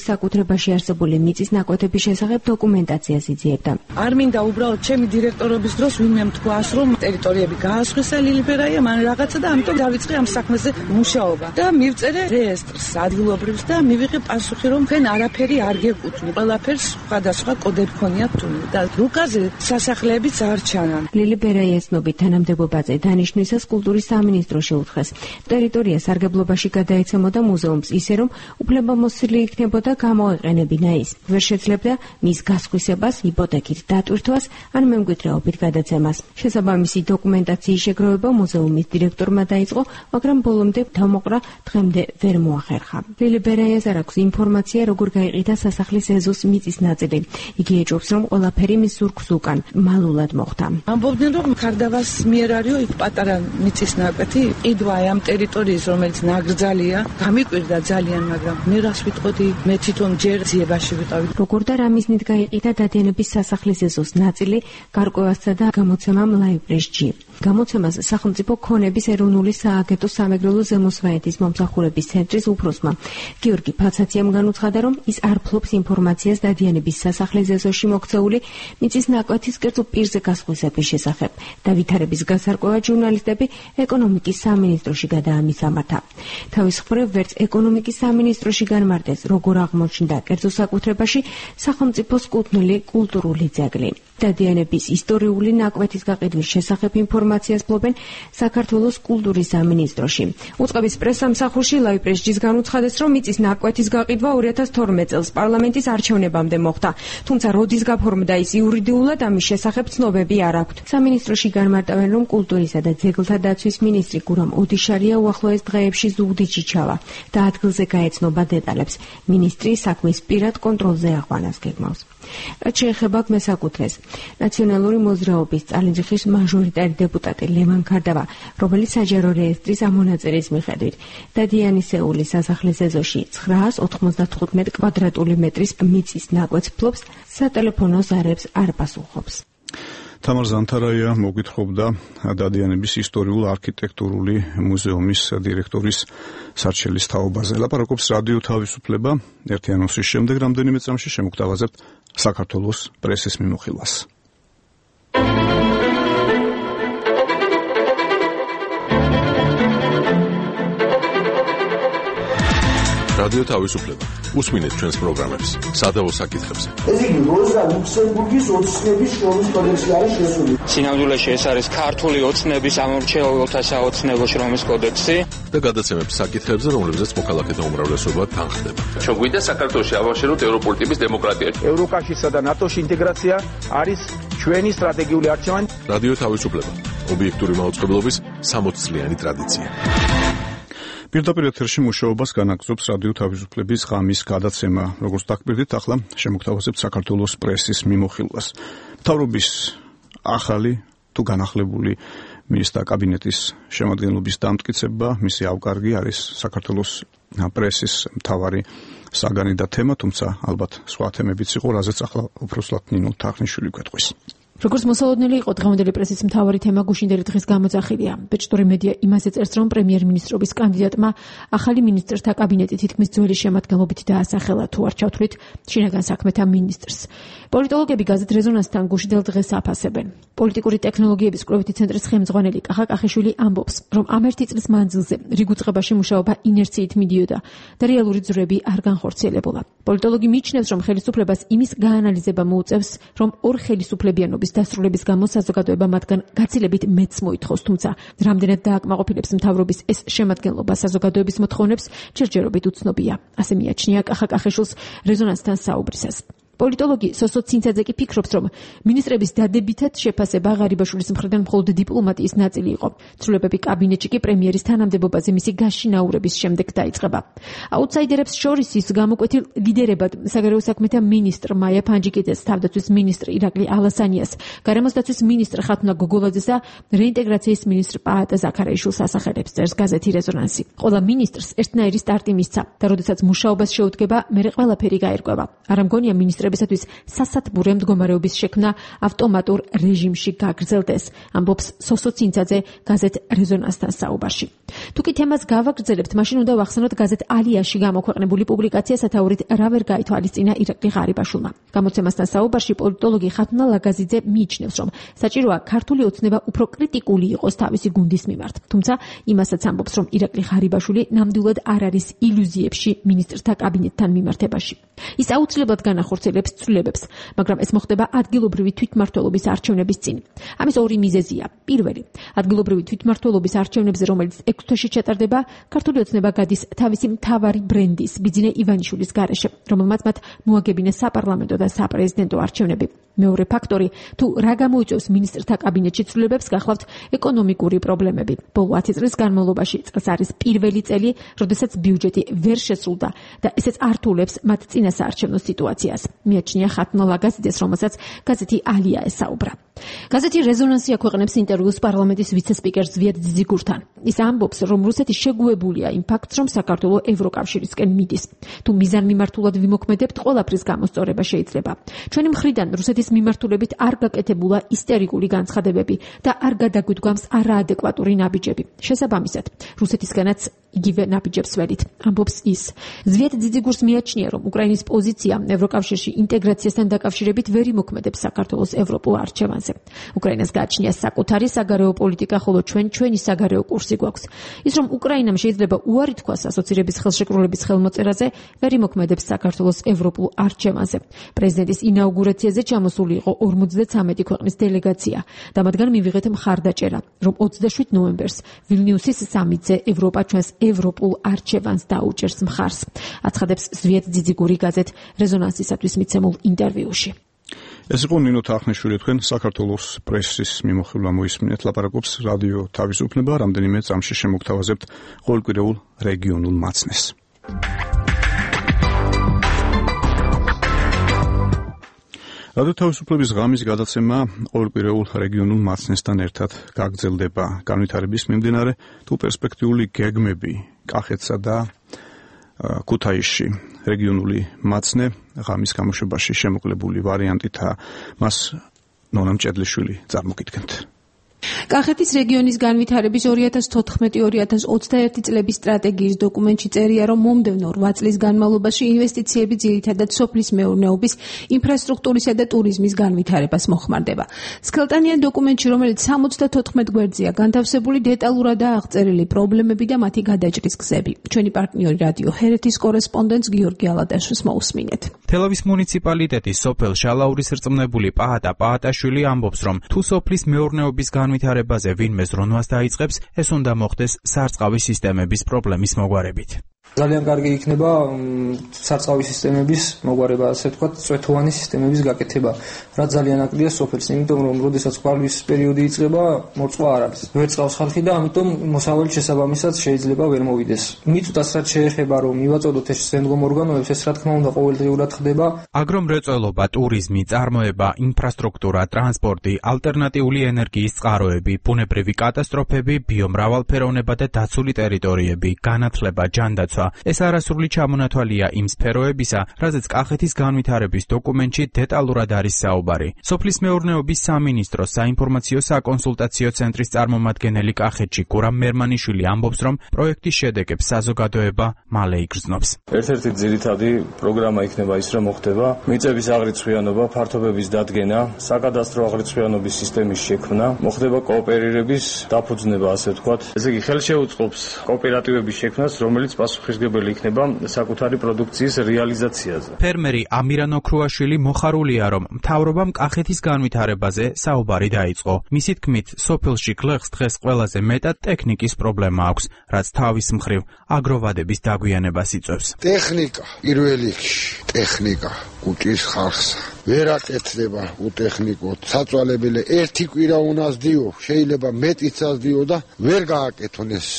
საკუთრებაში არსებული მიწის ნაკვეთების შესახებ დოკუმენტაციას იძიებდა. არ მინდა უბრალოდ ჩემი დირექტორობის დროს ვინმე თქვას, რომ ტერიტორიები გაასხვისა ლილიბერაია, მან რაღაცა და ამიტომ დავიწყე ამ საქმეზე მუშაობა. და მივწერე რეესტრს ადგილობრივს და მივიღე პასუხი, რომ თქვენ არაფერი არ გეკუთვნით. ყველაფერს სხვადასხვა კოდები ქონიათ თუნდაც და რუკაზე სასახლეებიც არ ჩანან. ლილიბერაიას ცნობით თანამდებობაზე დანიშნვისას კულტურის სამინისტრო შეუთხეს. ტერიტორია სარგებლობაში გადაეცემოდა მუზეუმს ისე, რომ უფლებამოსილი იქნებოდა გამოეყენებინა ის. ვერ შეძლებდა მის გასხვისებას, იპოთეკით დატვირთვას ან მემკვიდრეობით გადაცემას. შესაბამისი დოკუმენტაციის შეგროვება მუზეუმის დირექტორმა დაიწყო, მაგრამ ბოლომდე თავმოყრა დღემდე ვერ მოახერხა. ლილიბერაიას არ აქვს ინფორმაცია, როგორ გაიყიდა სასახლის ეზოს მიწის ნაწილი. იგი ეჭვობს, რომ ყველაფერი მის ზურგს უკან მალულად მოხდა. ამბობდნენ, რომ ქარდავას მიერ არისო იქ პატარა მიწის ნაკვეთი, ყიდვა ამ ტერიტორიის, რომელიც ნაკრძალია, გამიკვირდა ძალიან, მაგრამ მე რას ვიტყოდი, მე თვითონ ჯერ ძიებაში ვიყავი. როგორ და რა მიზნით გაიყიდა დადიანების სასახლის ეზოს ნაწილი, გარკვევასა და გამოცემამ ლაიბრეშჯი. გამოცემას სახელმწიფო ქონების ეროვნული სააგენტო სამეგრელო ზემოსვანეთის მომსახურების ცენტრის უფროსმა გიორგი ფაცაციამ განუცხადა, რომ ის არ ფლობს ინფორმაციას დადიანების სასახლის ეზოში მოქცეული მიწის ნაკვეთის კერძო პირზე გასხვისების შესახებ. დავითარების გასარკვევად ჟურნალისტები ეკონომიკის სამინისტროში გადაამისამართა. თავის მხრივ ვერც ეკონომიკის სამინისტროში განმარტეს, როგორ აღმოჩნდა კერძო საკუთრებაში სახელმწიფოს კუთვნილი კულტურული ძეგლი. დადიანების ისტორიული ნაკვეთის გაყიდვის შესახებ ინფორმაციას ფლობენ საქართველოს კულტურის სამინისტროში. უწყების პრესსამსახურში ლაიბრეშჯის განუცხადეს, რომ მიწის ნაკვეთის გაყიდვა ორი ათას თორმეტ წელს პარლამენტის არჩევნებამდე მოხდა. თუმცა როდის გაფორმდა ის იურიდიულად, ამის შესახებ ცნობები არ აქვთ. სამინისტროში განმარტავენ, რომ კულტურისა და ძეგლთა დაცვის მინისტრი გურამ ოდიშარია უახლოეს დღეებში ზუგდიდში ჩავა და ადგილზე გაეცნობა დეტალებს. მინისტრი საქმის პირად კონტროლზე აღვანას გეგმავს. რაც შეეხება მესაკუთრეს, ნაციონალური მოძრაობის წალენჯიხის მაჟორიტარი დეპუტატი ლევან ქარდავა, რომელიც საჯარო რეესტრის ამონაწერის მიხედვით დადიანისეულის სასახლის ეზოში ცხრაას ოთხმოცდათხუთმეტ კვადრატული მეტრის მიწის ნაკვეთს ფლობს, სატელეფონო ზარებს არ პასუხობს. თამარ ზანთარაია მოგვითხრობდა დადიანების ისტორიულ-არქიტექტურული მუზეუმის დირექტორის სარჩელის თაობაზე. ლაპარაკობს რადიო თავისუფლება. ერთი ანონსის შემდეგ რამდენიმე წამში შემოგთავაზებთ საქართველოს პრესის მიმოხილვას. რადიო თავისუფლება. უსმინეთ ჩვენს პროგრამებს სადავო საკითხებზე. ეს იგი როზა ლუქსემბურგის ოცნების შრომის კოდექსი არის შესული. სინამდვილეში ეს არის ქართული ოცნების ამორჩეულთა საოცნებო შრომის კოდექსი და გადაცემებს საკითხებზე, რომლებზეც მოქალაქეთა უმრავლესობა თანხდება. ჩვენ გვინდა საქართველოში ავაშეროთ ევროპული ტიპის დემოკრატია. ევროკავშირსა და ნატოს ინტეგრაცია არის ჩვენი სტრატეგიული არჩევანი. რადიო თავისუფლება. ობიექტური მაუწყებლობის სამოცი წლიანი ტრადიცია. პირდაპირ ეთერში მუშაობას განაგრძობს რადიო თავისუფლების ღამის გადაცემა. როგორც დაგკვირდით, ახლა შემოგთავაზებთ საქართველოს პრესის მიმოხილვას. მთავრობის ახალი თუ განახლებული მინისტრთა კაბინეტის შემადგენლობის დამტკიცება, მისი ავკარგი არის საქართველოს პრესის მთავარი საგანი და თემა, თუმცა ალბათ სხვა თემებიც იყო, რაზეც ახლა უბრალოდ ნინო თახნიშვილი გვეტყვის. როგორც მოსალოდნელი იყო დღევანდელი პრესის მთავარი თემა გუშინდელი დღის გამოძახილია. ბეჭდური მედია იმაზე წერს, რომ პრემიერ-მინისტრობის კანდიდატმა ახალი მინისტრთა კაბინეტი თითქმის ძველი შემადგენლობით დაასახელა, თუ არ ჩავთვლით შინაგან საქმეთა მინისტრს. პოლიტოლოგები გაზეთ რეზონანსთან გუშინდელ დღეს აფასებენ. პოლიტიკური ტექნოლოგიების კვლევითი ცენტრის ხელმძღვანელი კახა კახიშვილი ამბობს, რომ ამ ერთი წლის მანძილზე რიგ უწყებაში მუშაობა ინერციით მიდიოდა და რეალური ძვრები არ განხორციელებულა. პოლიტოლოგი მიიჩნევს, რომ ხელისუფლებას იმის გაანალიზება მოუწევს, რომ ორ ხელისუფლებიანობის დასრულების გამო საზოგადოება მათგან გაცილებით მეც მოითხოვს, თუმცა რამდენად დააკმაყოფილებს მთავრობის ეს შემადგენლობა საზოგადოების მოთხოვნებს ჯერჯერობით უცნობია. ასე მიაჩნია კახა კახიშვილს რეზონანსთან საუბრისას. პოლიტოლოგი სოსო ცინცაძე კი ფიქრობს, რომ მინისტრების დადებითად შეფასება ღარიბაშვილის მხრიდან მხოლოდ დიპლომატიის ნაწილი იყო. ცვლილებები კაბინეტში კი პრემიერის თანამდებობაზე მისი გაშინაურების შემდეგ დაიწყება. აუტსაიდერებს შორის ის გამოკვეთილ ლიდერებად საგარეო საქმეთა მინისტრ მაია ფანჯიკიძეს, თავდაცვის მინისტრ ირაკლი ალასანიას, გარემოს დაცვის მინისტრ ხათუნა გოგოლაძესა, რეინტეგრაციის მინისტრ პაატა ზაქარაიშვილს ასახელებს წერს გაზეთი რეზონანსი. ყველა მინისტრს ერთნაირი სტარტი მისცა და როდესაც მუშაობას შეუდგება, მერე ყველაფერი გაერკვევა. არ ამგონია მინისტრ მონასტრებისათვის სასათბურე მდგომარეობის შექმნა ავტომატურ რეჟიმში გაგრძელდეს, ამბობს სოსო ცინცაძე გაზეთ რეზონანსთან საუბარში. თუ კი თემას გავაგრძელებთ, მაშინ უნდა ვახსენოთ გაზეთ ალიაში გამოქვეყნებული პუბლიკაცია სათაურით რა ვერ გაითვალისწინა ირაკლი ღარიბაშვილმა. გამოცემასთან საუბარში პოლიტოლოგი ხათუნა ლაგაზიძე მიიჩნევს, რომ საჭიროა ქართული ოცნება უფრო კრიტიკული იყოს თავისი გუნდის მიმართ. თუმცა იმასაც ამბობს, რომ ირაკლი ღარიბაშვილი ნამდვილად არ არის ილუზიებში მინისტრთა კაბინეტთან მიმართებაში. ის აუცილებლად განახორციელებს ცვლილებებს, მაგრამ ეს მოხდება ადგილობრივი თვითმმართველობის არჩევნების წინ. ამის ორი მიზეზია. პირველი, ადგილობრივი თვითმმართველობის არჩევნებზე, რომელიც ექვს თვეში ჩატარდება, ქართული ოცნება გადის თავისი მთავარი ბრენდის ბიძინე ივანიშვილის გარეშე, რომელმაც მათ მოაგებინეს საპარლამენტო და საპრეზიდენტო არჩევნები. მეორე ფაქტორი, თუ რა გამოიწვევს მინისტრთა კაბინეტში ცვლილებებს, გახლავთ ეკონომიკური პრობლემები. ბოლო ათი წლის განმავლობაში წელს არის პირველი წელი, როდესაც ბიუჯეტი ვერ შესრულდა და ესეც ართულებს მათ წინასაარჩევნო სიტუაციას. მიაჩნია ხათუნა ლაგაზიძეს, რომელსაც გაზეთი ალია ესაუბრა. გაზეთი რეზონანსი აქვეყნებს ინტერვიუს პარლამენტის ვიცე-სპიკერს ზვიად ძიძიგურთან. ის ამბობს, რომ რუსეთი შეგუებულია იმ ფაქტს, რომ საქართველო ევროკავშირისკენ მიდის. თუ მიზანმიმართულად ვიმოქმედებთ, ყველაფრის გამოსწორება შეიძლება. ჩვენი მხრიდან რუსეთის მიმართულებით არ გაკეთებულა ისტერიკული განცხადებები და არ გადაგვიდგამს არაადეკვატური ნაბიჯები. შესაბამისად, რუსეთისგანაც იგივე ნაბიჯებს ველით, ამბობს ის. ზვიად ძიძიგურს მიაჩნია, რომ უკრაინის პოზიცია ევროკავშირში ინტეგრაციასთან დაკავშირებით ვერ იმოქმედებს საქართველოს ევროპულ არჩევანზე. უკრაინას გააჩნია საკუთარი საგარეო პოლიტიკა, ხოლო ჩვენ ჩვენი საგარეო კურსი გვაქვს. ის, რომ უკრაინამ შეიძლება უარი თქვას ასოცირების ხელშეკრულების ხელმოწერაზე, ვერ იმოქმედებს საქართველოს ევროპულ არჩევანზე. პრეზიდენტის ინაუგურაციაზე ჩამოსული იყო ორმოცდათვრამეტი ქვეყნის დელეგაცია და მათგან მივიღეთ მხარდაჭერა, რომ ოცდაშვიდ ნოემბერს ვილნიუსის სამიტზე ევროპა ჩვენს ევროპულ არჩევანს დაუჭერს მხარს. აცხადებს ზვიად ძიძიგური გაზეთ რეზონანსისათვის მიცემულ ინტერვიუში. ეს იყო ნინო თახნიშვილი, თქვენ საქართველოს პრესის მიმოხილვა მოისმინეთ, ლაპარაკობს რადიო თავისუფლება, რამდენიმე წამში შემოგთავაზებთ ყოველკვირეულ რეგიონულ მაცნეს. რადიო თავისუფლების ღამის გადაცემა ყოველკვირეულ რეგიონულ მაცნესთან ერთად გაგრძელდება. განვითარების მიმდინარე თუ პერსპექტიული გეგმები კახეთსა და ქუთაისში. რეგიონული მაცნე ღამის გამოშვებაში შემოკლებული ვარიანტითა მას ნონა მჭედლიშვილი წარმოგიდგენთ. კახეთის რეგიონის განვითარების ორი ათას თოთხმეტი ორი ათას ოცდაერთი წლების სტრატეგიის დოკუმენტში წერია, რომ მომდევნო რვა წლის განმავლობაში ინვესტიციები ძირითადად სოფლის მეურნეობის, ინფრასტრუქტურისა და ტურიზმის განვითარებას მოხმარდება. სქელტანიან დოკუმენტში, რომელიც სამოცდათოთხმეტ გვერდზეა განთავსებული, დეტალურადაა აღწერილი პრობლემები და მათი გადაჭრის გზები. ჩვენი პარტნიორი რადიო ჰერეთის კორესპონდენტს გიორგი ალადაშვილს მოусმინეთ. თელავის მუნიციპალიტეტის სოფელ შალაურის რწმუნებული პაატა პაატაშვილი ამბობს, რომ თუ სოფლის მეურნეობის განვითარებაზე ვინმე ზრუნვას დაიწყებს, ეს უნდა მოხდეს სარწყავი სისტემების პრობლემის მოგვარებით. ძალიან კარგი იქნება სარწყავი სისტემების მოგვარება, ასე ვთქვათ, წვეთოვანი სისტემების გაკეთება, რაც ძალიან აკლია სოფელს, იმიტომ რომ როდესაც ხვალვის პერიოდი იწყება, მორწყვა არ არის. ვერ წყავს ხალხი და ამიტომ მოსავალი შესაბამისად შეიძლება ვერ მოვიდეს. მიწას რაც შეეხება, რომ მივაწოდოთ ეს შემდგომ ორგანოებს, ეს რა თქმა უნდა ყოველდღიურად ხდება. აგრომრეწველობა, ტურიზმი, წარმოება, ინფრასტრუქტურა, ტრანსპორტი, ალტერნატიული ენერგიის წყაროები, ბუნებრივი კატასტროფები, ბიომრავალფეროვნება და დაცული ტერიტორიები, განათლება, ჯანდაცვა. ეს არასრული ჩამონათვალია იმ სფეროებისა, რაზეც კახეთის განვითარების დოკუმენტში დეტალურად არის საუბარი. სოფლის მეურნეობის სამინისტროს საინფორმაციო საკონსულტაციო ცენტრის წარმომადგენელი კახეთში გურამ მერმანიშვილი ამბობს, რომ პროექტის შედეგებს საზოგადოება მალე იგრძნობს. ერთ-ერთი ძირითადი პროგრამა იქნება ის, რომ მოხდება მიწების აღრიცხვიანობა, ფართობების დადგენა, საკადასტრო აღრიცხვიანობის სისტემის შექმნა, მოხდება კოოპერირების დაფუძნება, ასე ვთქვათ. ესე იგი, ხელშეუწყობს კოოპერატივების შექმნას, რომელიც პასუხისმგებელი იქნება საკუთარი პროდუქციის რეალიზაციაზე. ფერმერი ამირან ოქრუაშვილი მოხარულია, რომ მთავრობამ კახეთის განვითარებაზე საუბარი დაიწყო. მისი თქმით, სოფელში გლეხს დღეს ყველაზე მეტად ტექნიკის პრობლემა აქვს, რაც თავის მხრივ აგროვადების დაგვიანებას იწვევს. ტექნიკა, პირველ რიგში, ტექნიკა კუჭის ხალხს ვერ აკეთდება უტექნიკოდ. საწვალებელი ერთი კვირა უნას დიო, შეიძლება მეტიც ასდიო და ვერ გააკეთონ ეს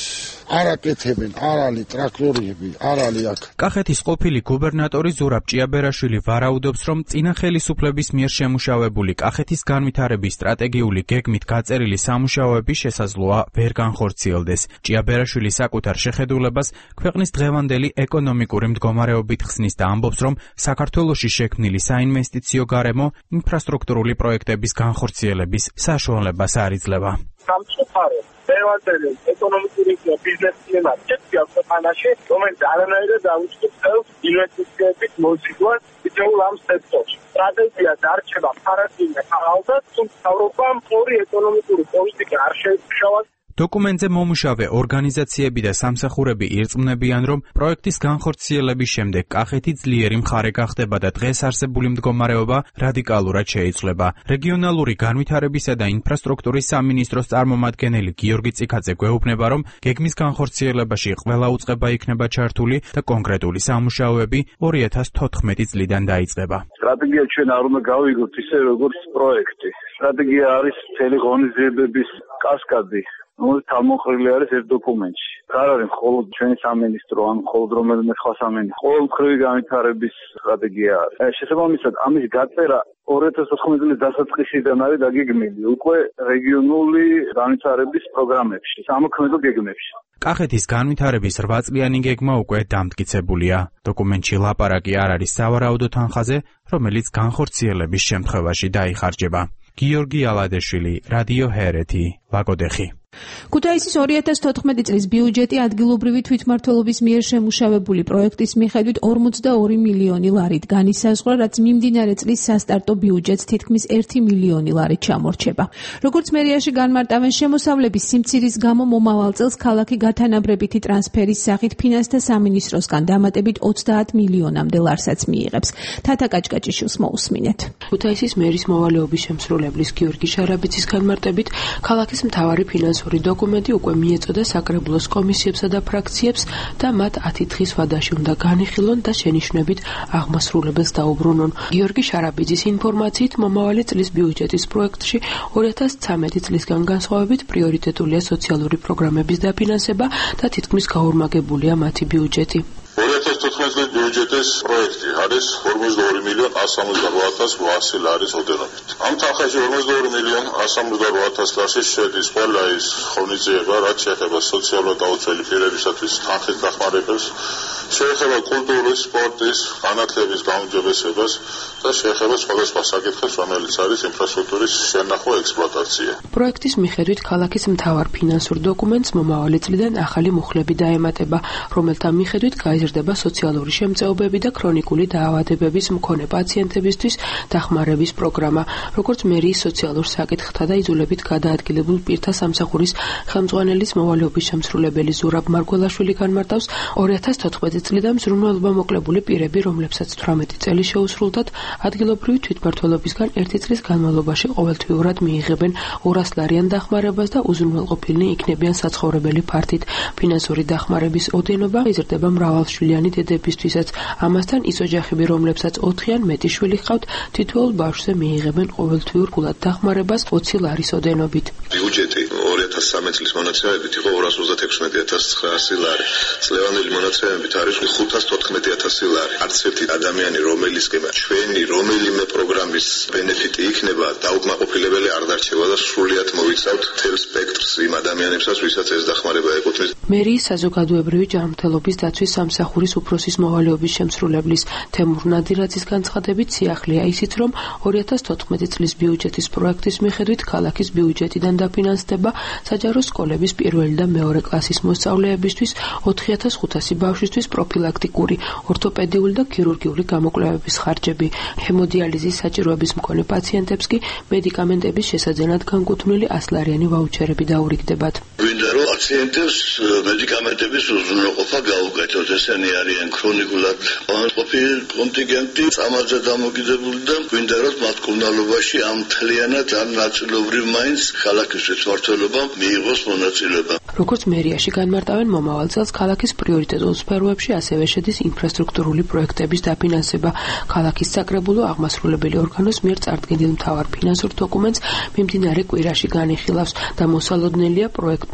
არაკეთებენ, არალი ტრაქტორები, არალი აქ. კახეთის ყოფილი გუბერნატორი ზურაბ ჭიაბერაშვილი ვარაუდობს, რომ წინა ხელისუფლების მიერ შემუშავებული კახეთის განვითარების სტრატეგიული გეგმით გაწერილი სამუშაოები შესაძლოა ვერ განხორციელდეს. ჭიაბერაშვილი საკუთარ შეხედულებას ქვეყნის დღევანდელი ეკონომიკური მდგომარეობით ხსნის და ამბობს, რომ საქართველოში შექმნილი საინვესტიციო გარემო ინფრასტრუქტურული პროექტების განხორციელების საშუალებას არ იძლევა. სამწუხაროდ დღევანდელი ეკონომიკური ბიზნეს კლიმატი შეცდია ქვეყანაში, რომელიც არანაირად დაუწყობს ინვესტიციების მოზიდვას თითოეულ ამ სექტორში. სტრატეგია დარჩება პარადიგმა ხალხად, თუმცა ევროპამ ორი ეკონომიკური პოლიტიკა არ შეიმუშავა. დოკუმენტზე მომუშავე ორგანიზაციები და სამსახურები ირწმუნებიან, რომ პროექტის განხორციელების შემდეგ კახეთი ძლიერი მხარე გახდება და დღეს არსებული მდგომარეობა რადიკალურად შეიცვლება. რეგიონალური განვითარებისა და ინფრასტრუქტურის სამინისტროს წარმომადგენელი გიორგი წიქაძე გვეუბნება, რომ გეგმის განხორციელებაში ყველა უწყება იქნება ჩართული და კონკრეტული სამუშაოები ორი ათას თოთხმეტი წლიდან დაიწყება. სტრატეგია ჩვენ არ უნდა გავიგოთ ისე როგორც პროექტი. სტრატეგია არის მთელი ღონისძიებების კასკადი. რომელიც თავმოყრილი არის ერთ დოკუმენტში. არ არის მხოლოდ ჩვენი სამინისტრო, ან მხოლოდ რომელიმე სხვა სამინისტრო. ყოველმხრივი განვითარების სტრატეგია არის. შესაბამისად, ამის გაწერა ორი ათას თოთხმეტი წლის დასაწყისიდან არის დაგეგმილი უკვე რეგიონული განვითარების პროგრამებში, სამოქმედო გეგმებში. კახეთის განვითარების რვა წლიანი გეგმა უკვე დამტკიცებულია. დოკუმენტში ლაპარაკი არ არის სავარაუდო თანხაზე, რომელიც განხორციელების შემთხვევაში დაიხარჯება. გიორგი ალადეშვილი, რადიო ჰერეთი, ვაგოდეხი. ქუთაისის ორი ათას თოთხმეტი წლის ბიუჯეტი ადგილობრივი თვითმმართველობის მიერ შემუშავებული პროექტის მიხედვით ორმოცდაორი მილიონი ლარით განისაზღვრა, რაც მიმდინარე წლის სასტარტო ბიუჯეტს თითქმის ერთი მილიონი ლარით ჩამორჩება. როგორც მერიაში განმარტავენ, შემოსავლების სიმცირის გამო მომავალ წელს ქალაქი გათანაბრებითი ტრანსფერის სახით ფინანსთა სამინისტროსგან დამატებით ოცდაათ მილიონამდე ლარსაც მიიღებს. თათა კაჭკაჭიშვილს მოусმინეთ. ქუთაისის მერის მოვალეობის შემსრულებლის გიორგი შარაბიძის განმარტებით, ქალაქის მთავარი ფინანსური დოკუმენტი უკვე მიეწოდა საკრებულოს კომისიებსა და ფრაქციებს და მათ ათი დღის ვადაში უნდა განიხილონ და შენიშვნებით აღმასრულებელს დაუბრუნონ. გიორგი შარაბიძის ინფორმაციით, მომავალი წლის ბიუჯეტის პროექტში ორი ათას ცხრამეტი წლისგან განსხვავებით პრიორიტეტულია სოციალური პროგრამების დაფინანსება და თითქმის გაორმაგებულია მათი ბიუჯეტი. ორი ათას თოთხმეტი წლის ბიუჯეტის პროექტი არის ორმოცდაორი მილიონი ასს სამოცდარვა ათას ოთხასი ლარის ოდენობით. ამ თანხაში ორმოცდაორი მილიონი ასს სამოცდარვა ათას ლარში შედის ყველა ის ღონისძიება, რაც შეეხება სოციალურად დაუცველი პირებისათვის თანხის დახმარებას, შეეხება კულტურის, სპორტის, განათლების გაუმჯობესებას და შეეხება სხვადასხვა საკითხებს, რომელიც არის ინფრასტრუქტურის შენახვა ექსპლუატაცია. პროექტის მიხედვით ქალაქის მთავარ ფინანსურ დოკუმენტს მომავალი წლიდან ახალი მუხლები დაემატება, რომელთა მიხედვით გაიზრდება სოციალური შემწეობები და ქრონიკული დაავადებების მქონე პაციენტებისთვის დახმარების პროგრამა. როგორც მერიის სოციალურ საკითხთა და იზოლებით გადაადგილებულ პირთა სამსახურის ხელმძღვანელის მოვალეობის შემსრულებელი ზურაბ მარგველაშვილი განმარტავს, ორი ათას თოთხმეტი წლიდან მზრუნველობა მოკლებული პირები, რომლებსაც თვრამეტი წელი შეუსრულდათ, ადგილობრივი თვითმმართველობისგან ერთი წლის განმავლობაში ყოველთვიურად მიიღებენ ორას ლარიან დახმარებას და უზრუნველყოფილნი იქნებიან საცხოვრებელი ფართით. ფინანსური დახმარების ოდენობა იზრდება მრავალშვილიანი დედებისთვისაც. ამასთან ის ოჯახები, რომლებსაც ოთხი ან მეტი შვილი ჰყავთ, თითოეულ ბავშვზე მიიღებენ ყოველთვიურ ფულად დახმარებას ოცი ლარის ოდენობით. ბიუჯეტი ორი ათას ცხრამეტი წლის მონაცემებით იყო ორას ოცდაექვსმეტი ათას ცხრაასი ლარი. წლევანდელი მონაცემებით არის ხუთას თოთხმეტი ათასი ლარი. არც ერთი ადამიანი, რომელისგან ჩვენი რომელიმე პროგრამის ბენეფიტი იქნება, დაუკმაყოფილებელი არ დარჩება და სრულიად მოვიცავთ მთელ სპექტრს იმ ადამიანებსაც, ვისაც ეს დახმარება ეკუთვნის. მერიის საზოგადოებრივი ჯანმრთელობის დაცვის სამსახურის უფროსის მოვალეობის შემსრულებლის თემურ ნადირაძის განცხადებით, სიახლეა ისიც, რომ ორი ათას თოთხმეტი წლის ბიუჯეტის პროექტის მიხედვით ქალაქის ბიუჯეტიდან დაფინანსდება საჯარო სკოლების პირველი და მეორე კლასის მოსწავლეებისთვის, ოთხი ათას ხუთასი ბავშვისთვის პროფილაქტიკური, ორთოპედიული და ქირურგიული გამოკვლევების ხარჯები. ჰემოდიალიზის საჭიროების მქონე პაციენტებს კი მედიკამენტების შესაძენად განკუთვნილი ასლარიანი ვაუჩერები დაურიგდებათ. გვინდა რომ პაციენტებს მედიკამენტების უზრუნველყოფა გაუკეთოთ. ესენი არიან ქრონიკულად ყოფილი კონტინგენტი, სამაძე დამოკიდებული და გვინდა რომ მათ კომუნალობაში ამ მთლიანად ან ნაწილობრივ მაინც ქალაქის თვითმმართველობამ მიიღოს მონაწილეობა. როგორც მერიაში განმარტავენ, მომავალ წელს ქალაქის პრიორიტეტულ სფეროებში ასევე შედის ინფრასტრუქტურული პროექტების დაფინანსება. ქალაქის საკრებულო აღმასრულებელი ორგანოს მიერ წარდგენილ მთავარ ფინანსურ დოკუმენტს მიმდინარე კვირაში განიხილავს და მოსალოდნელია პროექტმა დამტკიცება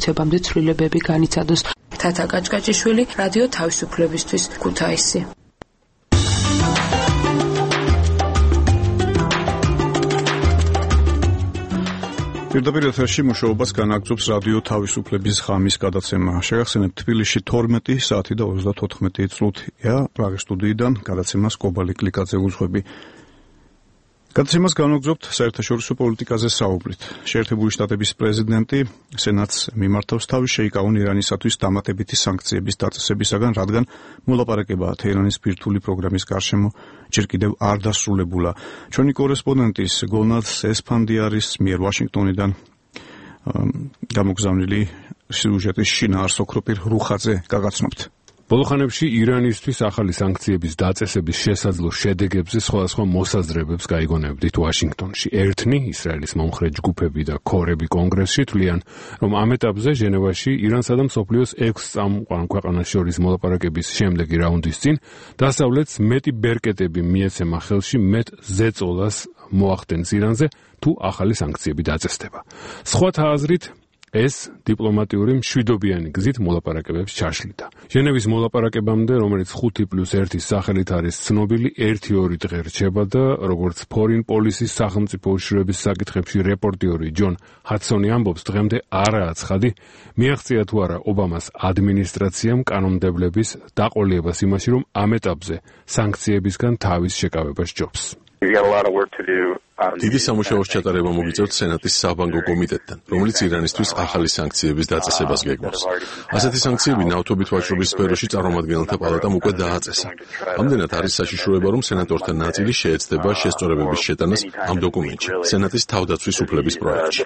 დამტკიცებამდე ცვლილებები განიცადოს. თათა კაჭკაჭიშვილი, რადიო თავისუფლებისთვის, ქუთაისი. პირდაპირ ეთერში მუშაობას განაგრძობს რადიო თავისუფლების ღამის გადაცემა. შეგახსენებთ, თბილისში თორმეტი საათი და ოცდათოთხმეტი წუთია. პრაღის სტუდიიდან გადაცემას კობალი კლიკაძე უძღვები. გადაცემას განაგრძობთ საერთაშორისო პოლიტიკაზე საუბრით. შეერთებული შტატების პრეზიდენტი სენატს მიმართავს თავის შეიკავონ ირანისათვის დამატებითი სანქციების დაწესებისაგან, რადგან მოლაპარაკება თეირანის ბირთვული პროგრამის გარშემო ჯერ კიდევ არ დასრულებულა. ჩვენი კორესპონდენტის გონად ესფანდიარის მიერ ვაშინგტონიდან გამოგზავნილი სიუჟეტის შინაარს ოქროპირ რუხაძე გაგაცნობთ. ბოლოხანებში ირანისთვის ახალი სანქციების დაწესების შესაძლო შედეგებზე სხვადასხვა მოსაზრებებს გაიგონებდით ვაშინგტონში. ერთნი, ისრაელის მომხრე ჯგუფები და ქორები კონგრესში თვლიან, რომ ამ ეტაპზე ჟენევაში ირანსა და მსოფლიოს ექვს წამყვან ქვეყანას შორის მოლაპარაკების შემდეგი რაუნდის წინ დასავლეთს მეტი ბერკეტები მიეცემა ხელში მეტ ზეწოლას მოახდენს ირანზე, თუ ახალი სანქციები დაწესდება. სხვათა აზრით, ეს დიპლომატიური მშვიდობიანი გზით მოლაპარაკებებს ჩაშლიდა. ჟენევის მოლაპარაკებამდე, რომელიც ხუთი პლუს ერთის სახელით არის ცნობილი, ერთი ორი დღე რჩება და როგორც Foreign Policy-ის სახელმწიფო უშუალოების საკითხებში რეპორტიორი ჯონ ჰადსონი ამბობს, დღემდე არაა ცხადი, მიაღწია თუ არა ობამას ადმინისტრაციამ კანონმდებლების დაყოლებას იმაში, რომ ამ ეტაპზე სანქციებისგან თავის შეკავება სჯობს. დიდი სამუშაოს ჩატარება მოგიწევთ სენატის საბანკო კომიტეტთან, რომელიც ირანისთვის ახალი სანქციების დაწესებას გეგმავს. ასეთი სანქციები ნავთობით ვაჭრობის სფეროში წარმომადგენელთა პალატამ უკვე დააწესა. ამდენად არის საშიშროება, რომ სენატორთა ნაწილი შეეცდება შესწორებების შეტანას ამ დოკუმენტში, სენატის თავდაცვის უფლების პროექტში.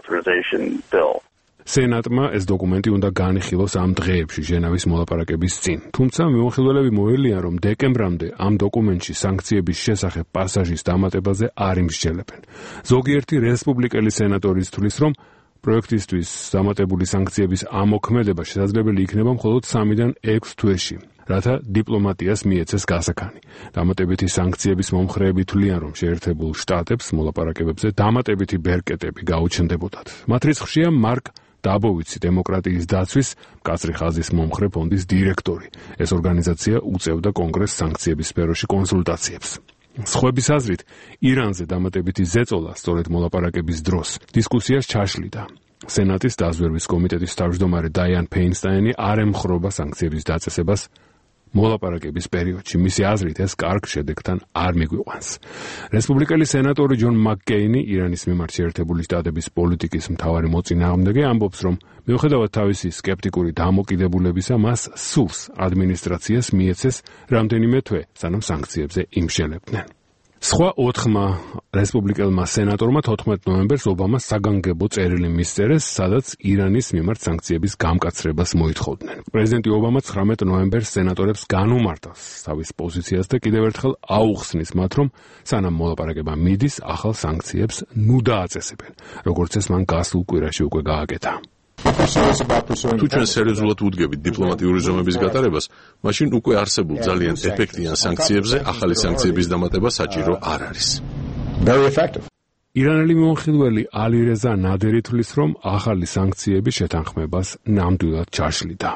სენატმა ეს დოკუმენტი უნდა განიხილოს ამ დღეებში ჟენევის მოლაპარაკების წინ. თუმცა მიმოხილველები მოელიან, რომ დეკემბრამდე ამ დოკუმენტში სანქციების შესახებ პასაჟის დამატებაზე არ იმსჯელებენ. ზოგიერთი რესპუბლიკელი სენატორის თვლის, რომ პროექტისთვის დამატებული სანქციების ამოქმედება შესაძლებელი იქნება მხოლოდ სამიდან ექვს თვეში, რათა დიპლომატიას მიეცეს გასაქანი. დამატებითი სანქციების მომხრეები თვლიან, რომ შეერთებულ შტატებს მოლაპარაკებებზე დამატებითი ბერკეტები გაუჩნდებოდათ. მათ რიცხვშია მარკ დაბოვიცი, დემოკრატიის დაცვის მკაცრი ხაზის მომხრე ფონდის დირექტორი. ეს ორგანიზაცია უწევდა კონგრესს სანქციების სფეროში კონსულტაციებს. სხვების აზრით, ირანზე დამატებითი ზეწოლა სწორედ მოლაპარაკების დროს დისკუსიას ჩაშლიდა. სენატის დაზვერვის კომიტეტის თავმჯდომარე დაიან ფეინსტაინი არ ემხრობა სანქციების დაწესებას მოლაპარაკების პერიოდში. მისი აზრით, ეს კარგ შედეგთან არ მიგვიყვანს. რესპუბლიკელი სენატორი ჯონ მაკკეინი, ირანის მიმართ შეერთებული შტატების პოლიტიკის მთავარი მოწინააღმდეგე, ამბობს, რომ მიუხედავად თავისი სკეპტიკური დამოკიდებულებისა, მას სურს ადმინისტრაციას მიეცეს რამდენიმე თვე, სანამ სანქციებზე იმშელებდნენ. სხვა ოთხმა რესპუბლიკელმა სენატორმა თოთხმეტ ნოემბერს ობამას საგანგებო წერილი მისწერეს, სადაც ირანის მიმართ სანქციების გამკაცრებას მოითხოვდნენ. პრეზიდენტი ობამა ცხრამეტ ნოემბერს სენატორებს განუმარტავს თავის პოზიციას და კიდევ ერთხელ აუხსნის მათ, რომ სანამ მოლაპარაკება მიდის, ახალ სანქციებს ნუ დააწესებენ, როგორც ეს მან გასულ კვირაში უკვე გააკეთა. თუ ჩვენ სერიოზულად ვუდგებით დიპლომატიური ზომების გატარებას, მაშინ უკვე არსებულ ძალიან ეფექტიან სანქციებზე ახალი სანქციების დამატება საჭირო არ არის. ირანელი მომხილველი ალი რეზა ნადერი თვლის, რომ ახალი სანქციები შეთანხმებას ნამდვილად ჩაშლიდა.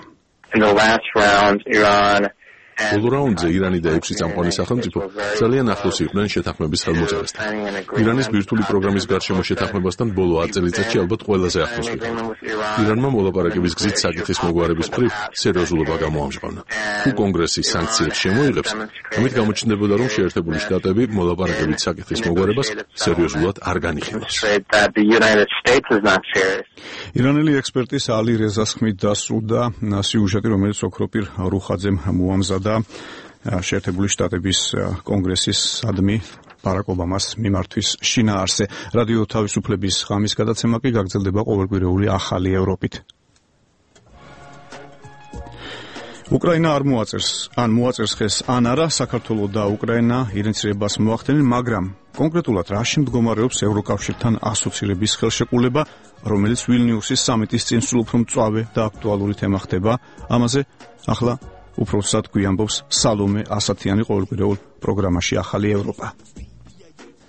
ბოლო რაუნდზე ირანი და ექვსი წამყვანი სახელმწიფო ძალიან ახლოს იყვნენ შეთანხმების ხელმოწერასთან. ირანის ბირთვული პროგრამის გარშემო შეთანხმებასთან ბოლო ათ წელიწადში ალბათ ყველაზე ახლოს ვიყავ. ირანმა მოლაპარაკების გზით საკითხის მოგვარების მხრივ სერიოზულობა გამოამჟღავნა. თუ კონგრესი სანქციებს შემოიღებს, ამით გამოჩნდებოდა, რომ შეერთებული შტატები მოლაპარაკების საკითხის მოგვარებას სერიოზულად არ განიხილავს. ირანელი ექსპერტის ალი რეზას ხმით დასრულდა სიუჟეტი, რომელიც ოქროპირ რუხაძემ მოამზადა შეერთებული შტატების კონგრესის ადმი ბარაკ ობამას მიმართვის შინაარსზე. რადიო თავისუფლების ღამის გადაცემა კი გაგრძელდება ყოველკვირეული ახალი ევროპით. უკრაინა არ მოაწერს, ან მოაწერს ხეს ან არა, საქართველო და უკრაინა ირინცირებას მოახდენენ, მაგრამ კონკრეტულად რაში მდგომარეობს ევროკავშირთან ასოცირების ხელშეკრულება, რომელიც ვილნიუსის სამიტის წინ სულ უფრო მწვავე და აქტუალური თემა ხდება. ამაზე ახლა უпроსად გვიამბობს სალომე ასათიანი ყოველკვირეულ პროგრამაში ახალი ევროპა.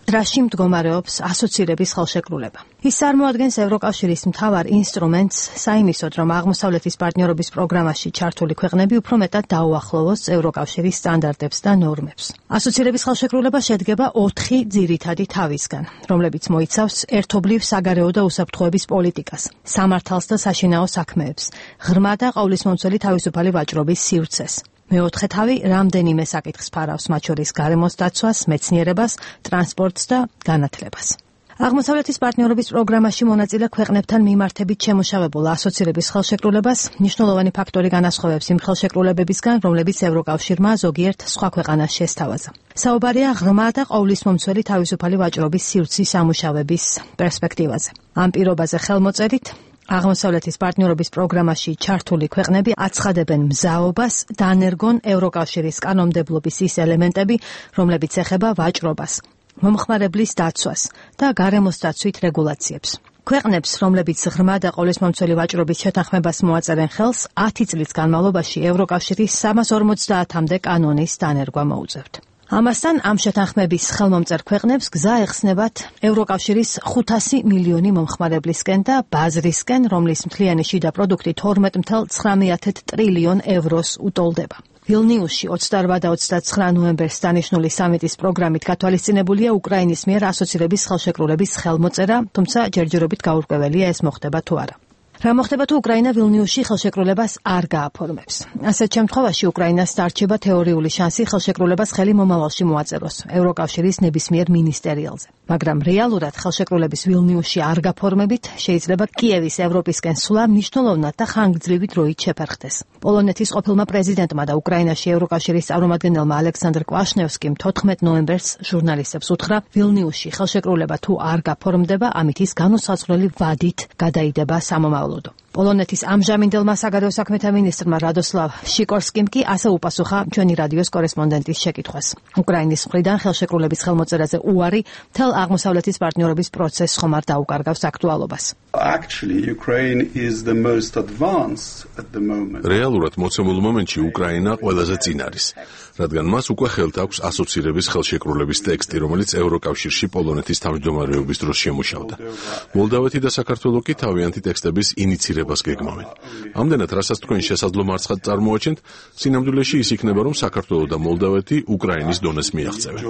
დრაში მდგომარეობს ასოცირების ხელშეკრულება. ის წარმოადგენს ევროკავშირის მთავარ ინსტრუმენტს საიმისოდ, რომ აღმოსავლეთის პარტნიორობის პროგრამაში ჩართული ქვეყნები უფრო მეტად დაუახლოვოს ევროკავშირის სტანდარტებს და ნორმებს. ასოცირების ხელშეკრულება შედგება ოთხი ძირითადი თავისგან, რომლებიც მოიცავს ერთობლივ საგარეო და უსაფრთხოების პოლიტიკას, სამართალს და საშინაო საქმეებს, ღრმა და ყოვლისმომცველი თავისუფალი ვაჭრობის სივრცეს. მეოთხე თავი რამდენიმე საკითხს ფარავს, მათ შორის გარემოს დაცვას, მეცნიერებას, ტრანსპორტს და განათლებას. აღმოსავლეთის პარტნიორობის პროგრამაში მონაწილე ქვეყნებთან მიმართებით შემუშავებულ ასოცირების ხელშეკრულებას მნიშვნელოვანი ფაქტორი განასხვავებს იმ ხელშეკრულებებისგან, რომლებიც ევროკავშირმა ზოგიერთ სხვა ქვეყანას შესთავაზა. საუბარია ღრმა და ყოვლისმომცველი თავისუფალი ვაჭრობის სივრცის ამუშავების პერსპექტივაზე. ამ პირობაზე ხელმოწერით აღმოსავლეთის პარტნიორობის პროგრამაში ჩართული ქვეყნები აცხადებენ მზაობას დანერგონ ევროკავშირის კანონმდებლობის ის ელემენტები, რომლებიც ეხება ვაჭრობას, მომხმარებლის დაცვას და გარემოს დაცვით რეგულაციებს. ქვეყნებს, რომლებიც ღრმა და ყოვლისმომცველი ვაჭრობის შეთანხმებას მოაწერენ ხელს, ათი წლის განმავლობაში ევროკავშირის სამას ორმოცდაათამდე კანონის დანერგვა მოუწევთ. ამასთან ამ შეთანხმების ხელმომწერ ქვეყნებს გზა ეხსნებათ ევროკავშირის ხუთასი მილიონი მომხმარებლისკენ და ბაზრისკენ, რომლის მთლიანი შიდა პროდუქტი თორმეტ წამსულ ცხრამეტ ტრილიონ ევროს უტოლდება. ვილნიუსში ოცდაორ და ოცდაცხრა ნოემბერს დანიშნული სამიტის პროგრამით გათვალისწინებულია უკრაინის მიერ ასოცირების ხელშეკრულების ხელმოწერა, თუმცა ჯერჯერობით გაურკვეველია ეს მოხდება თუ არა. რა მოხდება თუ უკრაინა ვილნიუსში ხელშეკრულებას არ გააფორმებს? ასეთ შემთხვევაში უკრაინას დარჩება თეორიული შანსი ხელშეკრულებას ხელი მომავალში მოაწეროს ევროკავშირის ნებისმიერ მინისტერიალზე. მაგრამ რეალურად ხელშეკრულების ვილნიუსში არ გაფორმებით შეიძლება კიევის ევროპისკენ სვლა მნიშვნელოვნად და ხანგრძლივი დროით შეფერხდეს. პოლონეთის ყოფილმა პრეზიდენტმა და უკრაინაში ევროკავშირის წარმომადგენელმა ალექსანდრ კვაშნევსკიმ თოთხმეტ ნოემბერს ჟურნალისტებს უთხრა, ვილნიუსში ხელშეკრულება თუ არ გაფორმდება, ამით ის განუსაზღვრელი ვადით გადაიდება სამომავლოდ. პოლონეთის ამჟამინდელმა საგარეო საქმეთა მინისტრმა რადოსლავ შიკორსკიმ კი ასე უპასუხა ჩვენი რადიოს კორესპონდენტის შეკითხვას. უკრაინის მხრიდან ხელშეკრულების ხელმოწერაზე უარი მთელ აღმოსავლეთის პარტნიორობის პროცესს ხომ არ დაუკარგავს აქტუალობას. რეალურად მოცემულ მომენტში უკრაინა ყველაზე წინ არის, რადგან მას უკვე ხელთ აქვს ასოცირების ხელშეკრულების ტექსტი, რომელიც ევროკავშირში პოლონეთის თავმჯდომარეობის დროს შემუშავდა. მოლდავეთი და საქართველო კი თავიანთი ტექსტების ინიცირებას გეგმავენ. ამდენად, რასაც თქვენ შესაძლო მარცხად წარმოაჩენთ, სინამდვილეში ის იქნება, რომ საქართველო და მოლდავეთი უკრაინის დონეს მიაღწევენ.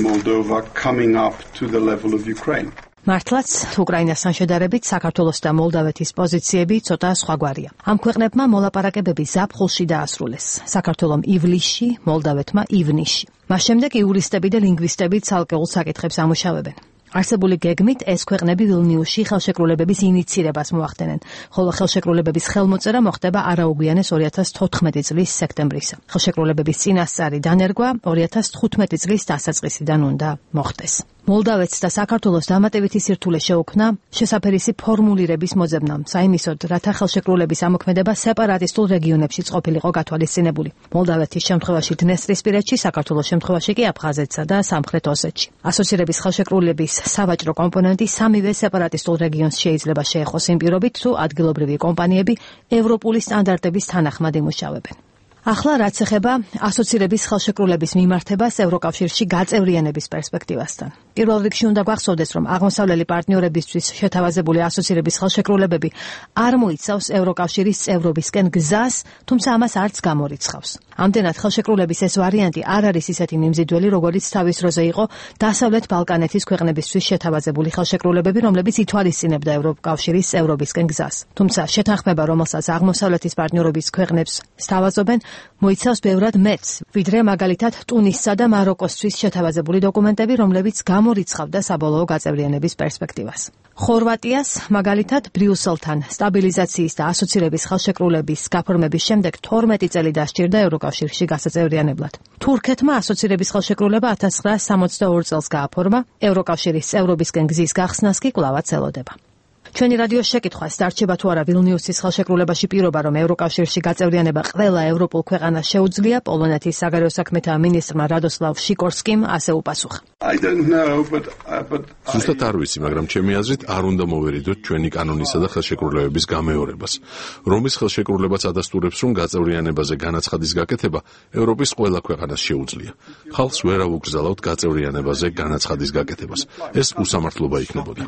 მართლაც, უკრაინასთან შედარებით საქართველოს და მოლდავეთის პოზიციები ცოტა სხვაგვარია. ამ ქვეყნებმა მოლაპარაკებები ზაფხულში დაასრულეს. საქართველომ ივლისში, მოლდავეთმა ივნისში. მას შემდეგ იურისტები და ლინგვისტები ცალკეულ საკითხებს ამუშავებენ. არსებული გეგმით ეს ქვეყნები ვილნიუსში ხელშეკრულებების ინიცირებას მოახდენენ, ხოლო ხელშეკრულებების ხელმოწერა მოხდება არაუგვიანეს ორი ათას თოთხმეტი წლის სექტემბრისა. ხელშეკრულებების წინასწარი დანერგვა ორი ათას თხუთმეტი წლის დასაწყისიდან უნდა მოხდეს. მოლდავეთს და საქართველოს დამატებითი სირთულე შეუქმნა შესაფერისი ფორმულირების მოძებნამ, საიმისოდ, რათა ხელშეკრულების ამოქმედება სეპარატისტულ რეგიონებშიც ყოფილიყო გათვალისწინებული. მოლდავეთის შემთხვევაში დნესტრისპირეთში, საქართველოს შემთხვევაში კი აფხაზეთსა და სამხრეთ ოსეთში. ასოცირების ხელშეკრულების სავაჭრო კომპონენტი სამივე სეპარატისტულ რეგიონს შეიძლება შეეხოს იმ პირობით, თუ ადგილობრივი კომპანიები ევროპული სტანდარტების თანახმად იმუშავებენ. ახლა რაც ეხება ასოცირების ხელშეკრულების მიმართებას ევროკავშირში გაწევრიანების პერსპექტივასთან. პირველ რიგში უნდა გვახსოვდეს, რომ აღმოსავლელი პარტნიორებისთვის შეთავაზებული ასოცირების ხელშეკრულებები არ მოიცავს ევროკავშირის წევრობისკენ გზას, თუმცა ამას არც გამორიცხავს. ამდენად ხელშეკრულების ეს ვარიანტი არ არის ისეთი მიმზიდველი, როგორიც თავის დროზე იყო დასავლეთ ბალკანეთის ქვეყნებისთვის შეთავაზებული ხელშეკრულებები, რომლებიც ითვალისწინებდა ევროკავშირის წევრობისკენ გზას. თუმცა შეთანხმება, რომელსაც აღმოსავლეთის პარტნიორობის ქვეყნებს სთავაზობენ, მოიცავს ბევრად მეტს, ვიდრე მაგალითად ტუნისსა და მაროკოსთვის შეთავაზებული დოკუმენტები, რომლებიც გამორიცხავდა საბოლოო გაწევრიანების პერსპექტივას. ხორვატიას მაგალითად ბრიუსელთან სტაბილიზაციის და ასოცირების ხელშეკრულების გაფორმების შემდეგ თორმეტი წელი დასჭირდა ევროკავშირში გასაწევრიანებლად. თურქეთმა ასოცირების ხელშეკრულება ათას ცხრაასი სამოცდაორი წელს გააფორმა, ევროკავშირის წევრობისკენ გზის გახსნას კი კვლავაც ელოდება. ჩვენი რადიოს შეკითხვას დარჩება თუ არა ვილნიუსის ხელშეკრულებაში პირობა, რომ ევროკავშირში გაწევრიანება ყველა ევროპულ ქვეყანას შეუძლია, პოლონეთის საგარეო საქმეთა მინისტრმა რადოსლავ შიკორსკიმ ასე უპასუხა. ზუსტად არ ვიცი, მაგრამ ჩემი აზრით არ უნდა მოვერიდოთ ჩვენი კანონისა და ხელშეკრულებების გამეორებას. რომის ხელშეკრულებაც ადასტურებს, რომ გაწევრიანებაზე განაცხადის გაკეთება ევროპის ყველა ქვეყანას შეუძლია. ხალხს ვერ აუგზავნოთ გაწევრიანებაზე განაცხადის გაკეთებას. ეს უსამართლობა იქნებოდა.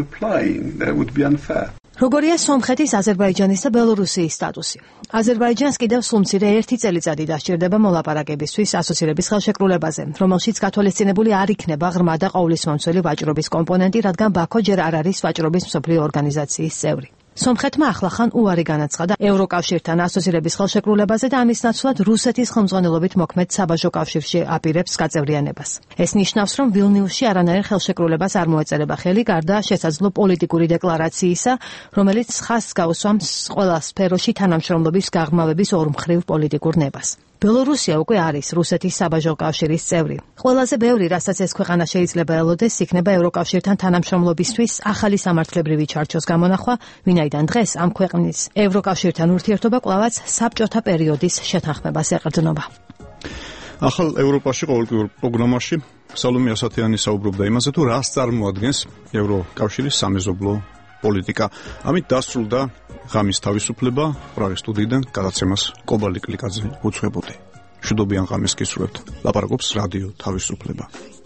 როგორია სომხეთის, აზერბაიჯანის და ბელორუსიის სტატუსი? აზერბაიჯანს კიდევ სულ მცირე ერთი წელიწადი დასჭირდება მოლაპარაკებისთვის ასოცირების ხელშეკრულებაზე, რომელშიც გათვალისწინებული არ იქნება ღრმა და ყოვლისმომცველი ვაჭრობის კომპონენტი, რადგან ბაქო ჯერ არ არის ვაჭრობის მსოფლიო ორგანიზაციის წევრი. სომხეთმა ახლახან უარი განაცხადა ევროკავშირთან ასოცირების ხელშეკრულებაზე და ამის ნაცვლად რუსეთის ხელმძღვანელობით მოქმედ საბაჟო კავშირში აპირებს გაწევრიანებას. ეს ნიშნავს, რომ ვილნიუსში არანაირ ხელშეკრულებას არ მოეწერება ხელი, გარდა შესაძლო პოლიტიკური დეკლარაციისა, რომელიც ხაზს გაუსვამს ყველა სფეროში თანამშრომლობის გაღრმავების ორმხრივ პოლიტიკურ ნებას. ბელორუსია უკვე არის რუსეთის საბაჟო კავშირის წევრი. ყველაზე ბევრი, რასაც ეს ქვეყანა შეიძლება ელოდეს, იქნება ევროკავშირთან თანამშრომლობისთვის ახალი სამართლებრივი ჩარჩოს გამონახვა, ვინაიდან დღეს ამ ქვეყნის ევროკავშირთან ურთიერთობა კვლავაც საბჭოთა პერიოდის შეთანხმებას ეყრდნობა. ახალ ევროპაში ყოველდღიურ პროგრამაში სალომე ასათიანი საუბრობდა იმაზე, თუ რას წარმოადგენს ევროკავშირის სამეზობლო პოლიტიკა. ამით დასრულდა ღამის თავისუფლება. პრაღის სტუდიიდან გადაცემას კობალი კლიკაძე უძღვებოდი. მშვიდობიან ღამეს გისურვებთ. ლაპარაკობს რადიო თავისუფლება.